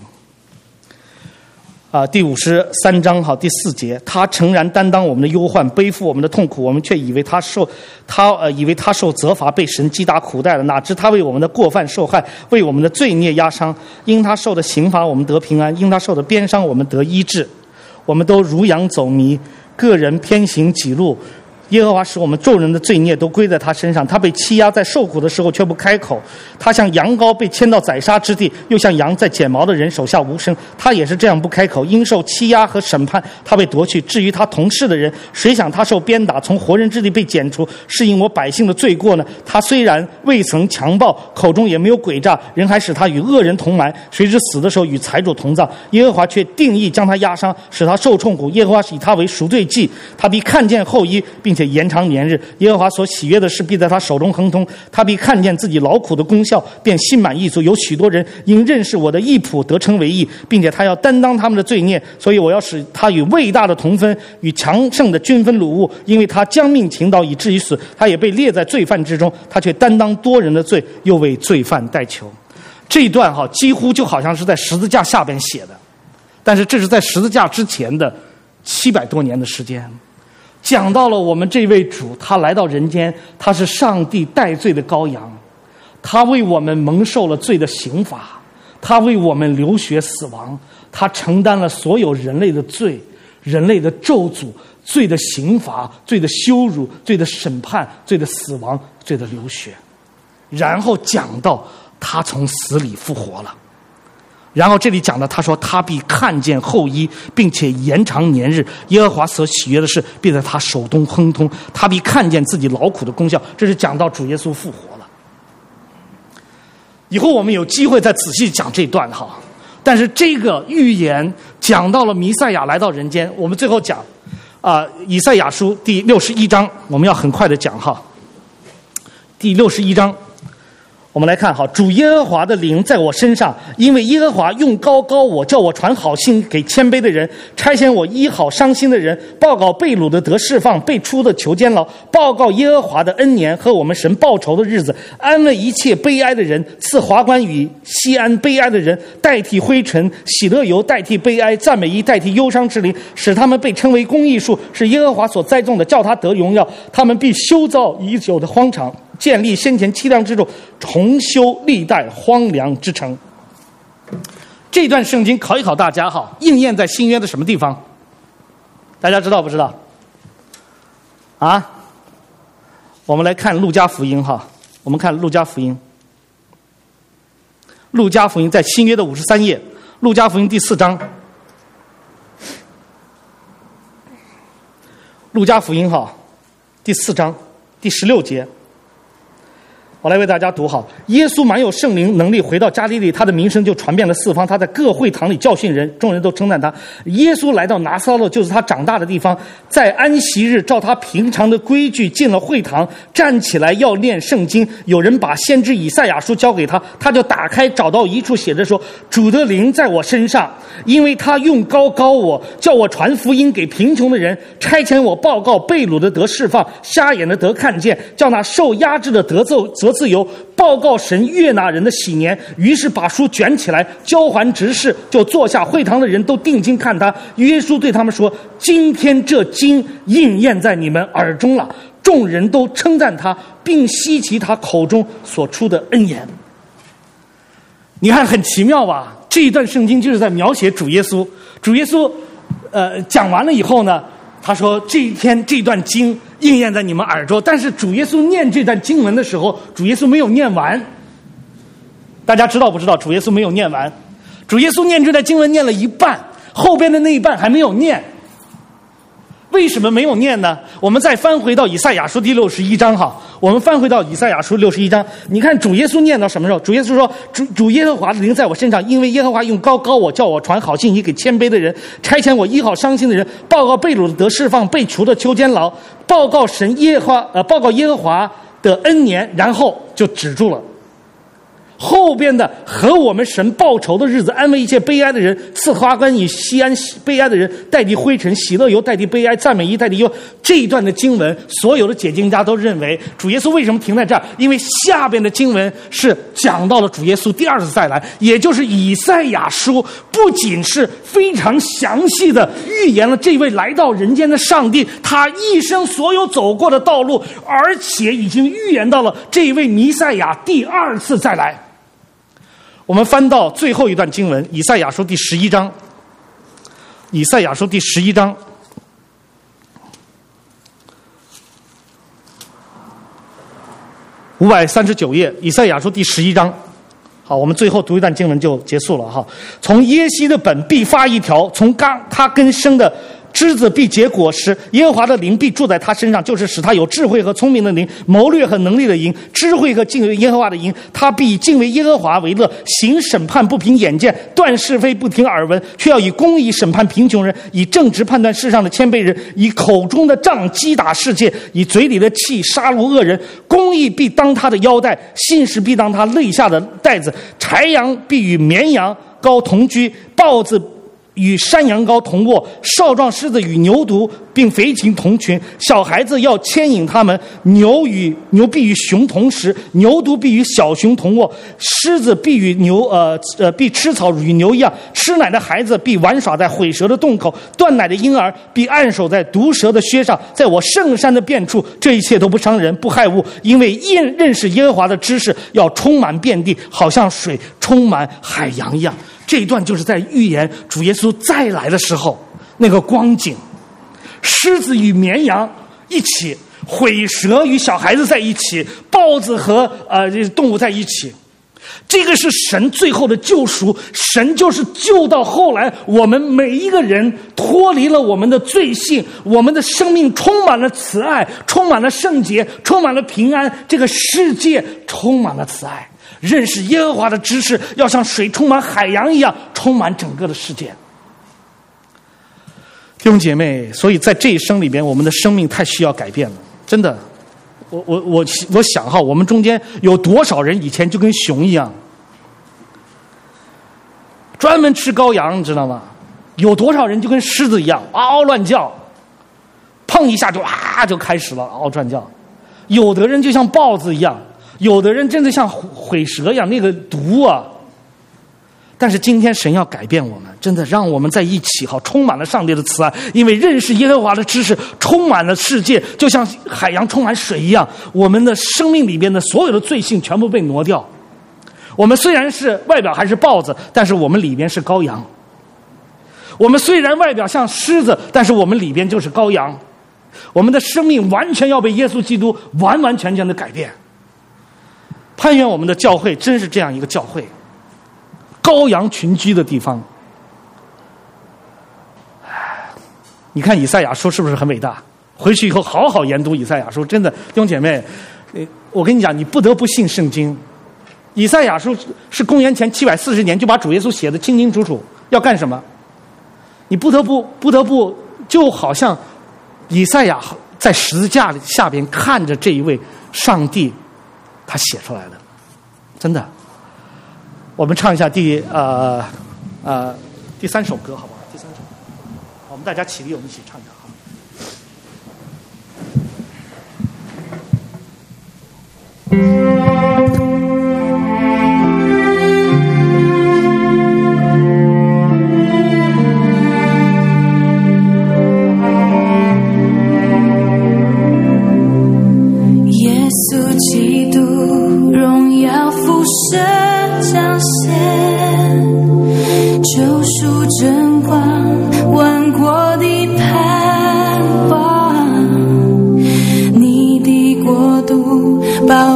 啊，第五十三章哈，第四节，他诚然担当我们的忧患，背负我们的痛苦，我们却以为他受他呃以为他受责罚，被神击打苦待了，哪知他为我们的过犯受害，为我们的罪孽压伤。因他受的刑罚，我们得平安；因他受的鞭伤，我们得医治。我们都如羊走迷，个人偏行己路。耶和华使我们众人的罪孽都归在他身上，他被欺压，在受苦的时候却不开口。他像羊羔被牵到宰杀之地，又像羊在剪毛的人手下无声。他也是这样不开口，因受欺压和审判，他被夺去。至于他同事的人，谁想他受鞭打，从活人之地被剪除，是因我百姓的罪过呢？他虽然未曾强暴，口中也没有诡诈，人还使他与恶人同埋。谁知死的时候与财主同葬，耶和华却定义将他压伤，使他受痛苦。耶和华是以他为赎罪祭，他必看见后裔，并且延长年日。耶和华所喜悦的事必在他手中亨通，他必看见自己劳苦的功效，便心满意足。有许多人因认识我的义仆得称为义，并且他要担当他们的罪孽，所以我要使他与伟大的同分，与强盛的均分掳物。因为他将命倾倒以至于死，他也被列在罪犯之中，他却担当多人的罪，又为罪犯代求。这一段哈，几乎就好像是在十字架下边写的，但是这是在十字架之前的七百多年的时间，讲到了我们这位主，他来到人间，他是上帝代罪的羔羊，他为我们蒙受了罪的刑罚，他为我们流血死亡，他承担了所有人类的罪，人类的咒诅，罪的刑罚，罪的羞辱，罪的审判，罪的死亡，罪的流血。然后讲到他从死里复活了。然后这里讲的，他说他必看见后裔，并且延长年日。耶和华所喜悦的事，必在他手中亨通。他必看见自己劳苦的功效。这是讲到主耶稣复活了。以后我们有机会再仔细讲这段哈。但是这个预言讲到了弥赛亚来到人间。我们最后讲啊、呃，以赛亚书第六十一章，我们要很快的讲哈。第六十一章。 我们来看哈，主耶和华的灵在我身上，因为耶和华用膏膏我，叫我传好信给谦卑的人，差遣我医好伤心的人，报告被掳的得释放，被出的囚监牢，报告耶和华的恩年和我们神报仇的日子，安慰一切悲哀的人，赐华冠与西安悲哀的人，代替灰尘，喜乐油代替悲哀，赞美衣代替忧伤之灵，使他们被称为公义树，是耶和华所栽种的，叫他得荣耀。他们必修造已久的荒场，建立先前凄凉之处，重修历代荒凉之城。这段圣经考一考大家哈，应验在新约的什么地方？大家知道不知道？啊？我们来看路加福音哈，我们看路加福音。路加福音在新约的五十三页，路加福音第四章。路加福音哈，第四章第十六节。我来为大家读好。耶稣满有圣灵能力回到加利利，他的名声就传遍了四方，他在各会堂里教训人，众人都称赞他。耶稣来到拿撒勒，就是他长大的地方，在安息日照他平常的规矩进了会堂，站起来要念圣经。有人把先知以赛亚书交给他，他就打开，找到一处写着说，主的灵在我身上，因为他用膏膏我，叫我传福音给贫穷的人，差遣我报告被掳的得释放，瞎眼的得看见，叫那受压制的得奏得自由，报告神悦纳人的喜年。于是把书卷起来交还执事，就坐下。会堂的人都定睛看他。耶稣对他们说，今天这经应验在你们耳中了。众人都称赞他，并稀奇他口中所出的恩言。你看很奇妙吧，这一段圣经就是在描写主耶稣。主耶稣呃讲完了以后呢，他说这一天这段经应验在你们耳中。但是主耶稣念这段经文的时候，主耶稣没有念完。大家知道不知道？主耶稣没有念完。主耶稣念这段经文念了一半，后边的那一半还没有念。为什么没有念呢？我们再翻回到以赛亚书第六十一章哈，我们翻回到以赛亚书六十一章，你看主耶稣念到什么时候？主耶稣说，主主耶和华的灵在我身上，因为耶和华用膏膏我，叫我传好信息给谦卑的人，差遣我医好伤心的人，报告被掳的得释放，被囚的囚监牢，报告神耶和华呃报告耶和华的恩年，然后就止住了。后边的和我们神报仇的日子，安慰一切悲哀的人，赐花冠以西安悲哀的人，代替灰尘，喜乐油代替悲哀，赞美衣代替忧。这一段的经文，所有的解经家都认为主耶稣为什么停在这儿？因为下边的经文是讲到了主耶稣第二次再来，也就是以赛亚书不仅是非常详细的预言了这位来到人间的上帝他一生所有走过的道路，而且已经预言到了这一位弥赛亚第二次再来。我们翻到最后一段经文，以赛亚书第十一章。以赛亚书第十一章，五百三十九页，以赛亚书第十一章。好，我们最后读一段经文就结束了哈。从耶西的本必发一条，从刚他根生的枝子必结果实，耶和华的灵必住在他身上，就是使他有智慧和聪明的灵，谋略和能力的灵，智慧和敬畏耶和华的灵。他必以敬畏耶和华为乐，行审判不凭眼见，断是非不听耳闻，却要以公义审判贫穷人，以正直判断世上的谦卑人，以口中的杖击打世界，以嘴里的气杀戮恶人。公义必当他的腰带，信实必当他肋下的带子。豺羊必与绵羊羔同居，豹子与山羊羔同卧，少壮狮子与牛犊并肥禽同群，小孩子要牵引他们，牛与牛必与熊同食，牛犊必与小熊同卧，狮子必与牛呃呃必吃草与牛一样，吃奶的孩子必玩耍在毁蛇的洞口，断奶的婴儿必按手在毒蛇的靴上，在我圣山的遍处，这一切都不伤人不害物，因为认认识耶和华的知识要充满遍地，好像水充满海洋一样。这一段就是在预言主耶稣再来的时候那个光景，狮子与绵羊一起，毁蛇与小孩子在一起，豹子和呃动物在一起。这个是神最后的救赎，神就是救到后来我们每一个人脱离了我们的罪性，我们的生命充满了慈爱，充满了圣洁，充满了平安，这个世界充满了慈爱。认识耶和华的知识要像水充满海洋一样充满整个的世界。弟兄姐妹，所以在这一生里边，我们的生命太需要改变了，真的我我我我想哈，我们中间有多少人以前就跟熊一样，专门吃羔羊，你知道吗？有多少人就跟狮子一样嗷嗷乱叫，碰一下就啊就开始了嗷嗷乱叫。有的人就像豹子一样，有的人真的像毁蛇一样，那个毒啊。但是今天神要改变我们，真的让我们在一起好，充满了上帝的慈爱，因为认识耶和华的知识充满了世界，就像海洋充满水一样，我们的生命里边的所有的罪性全部被挪掉。我们虽然是外表还是豹子，但是我们里边是羔羊。我们虽然外表像狮子，但是我们里边就是羔羊。我们的生命完全要被耶稣基督完完全全的改变。盼愿我们的教会真是这样一个教会，羔羊群居的地方。你看以赛亚书是不是很伟大？回去以后好好研读以赛亚书，真的，弟兄姐妹，我跟你讲，你不得不信圣经。以赛亚书是公元前七百四十年就把主耶稣写得清清楚楚，要干什么？你不得不不得不，就好像以赛亚在十字架下边看着这一位上帝，他写出来的，真的。我们唱一下第呃呃第三首歌好不好？第三首，我们大家起立，我们一起唱一下哈。 耶稣基督，荣耀福神彰显，救赎真光，万国的盼望，你的国度保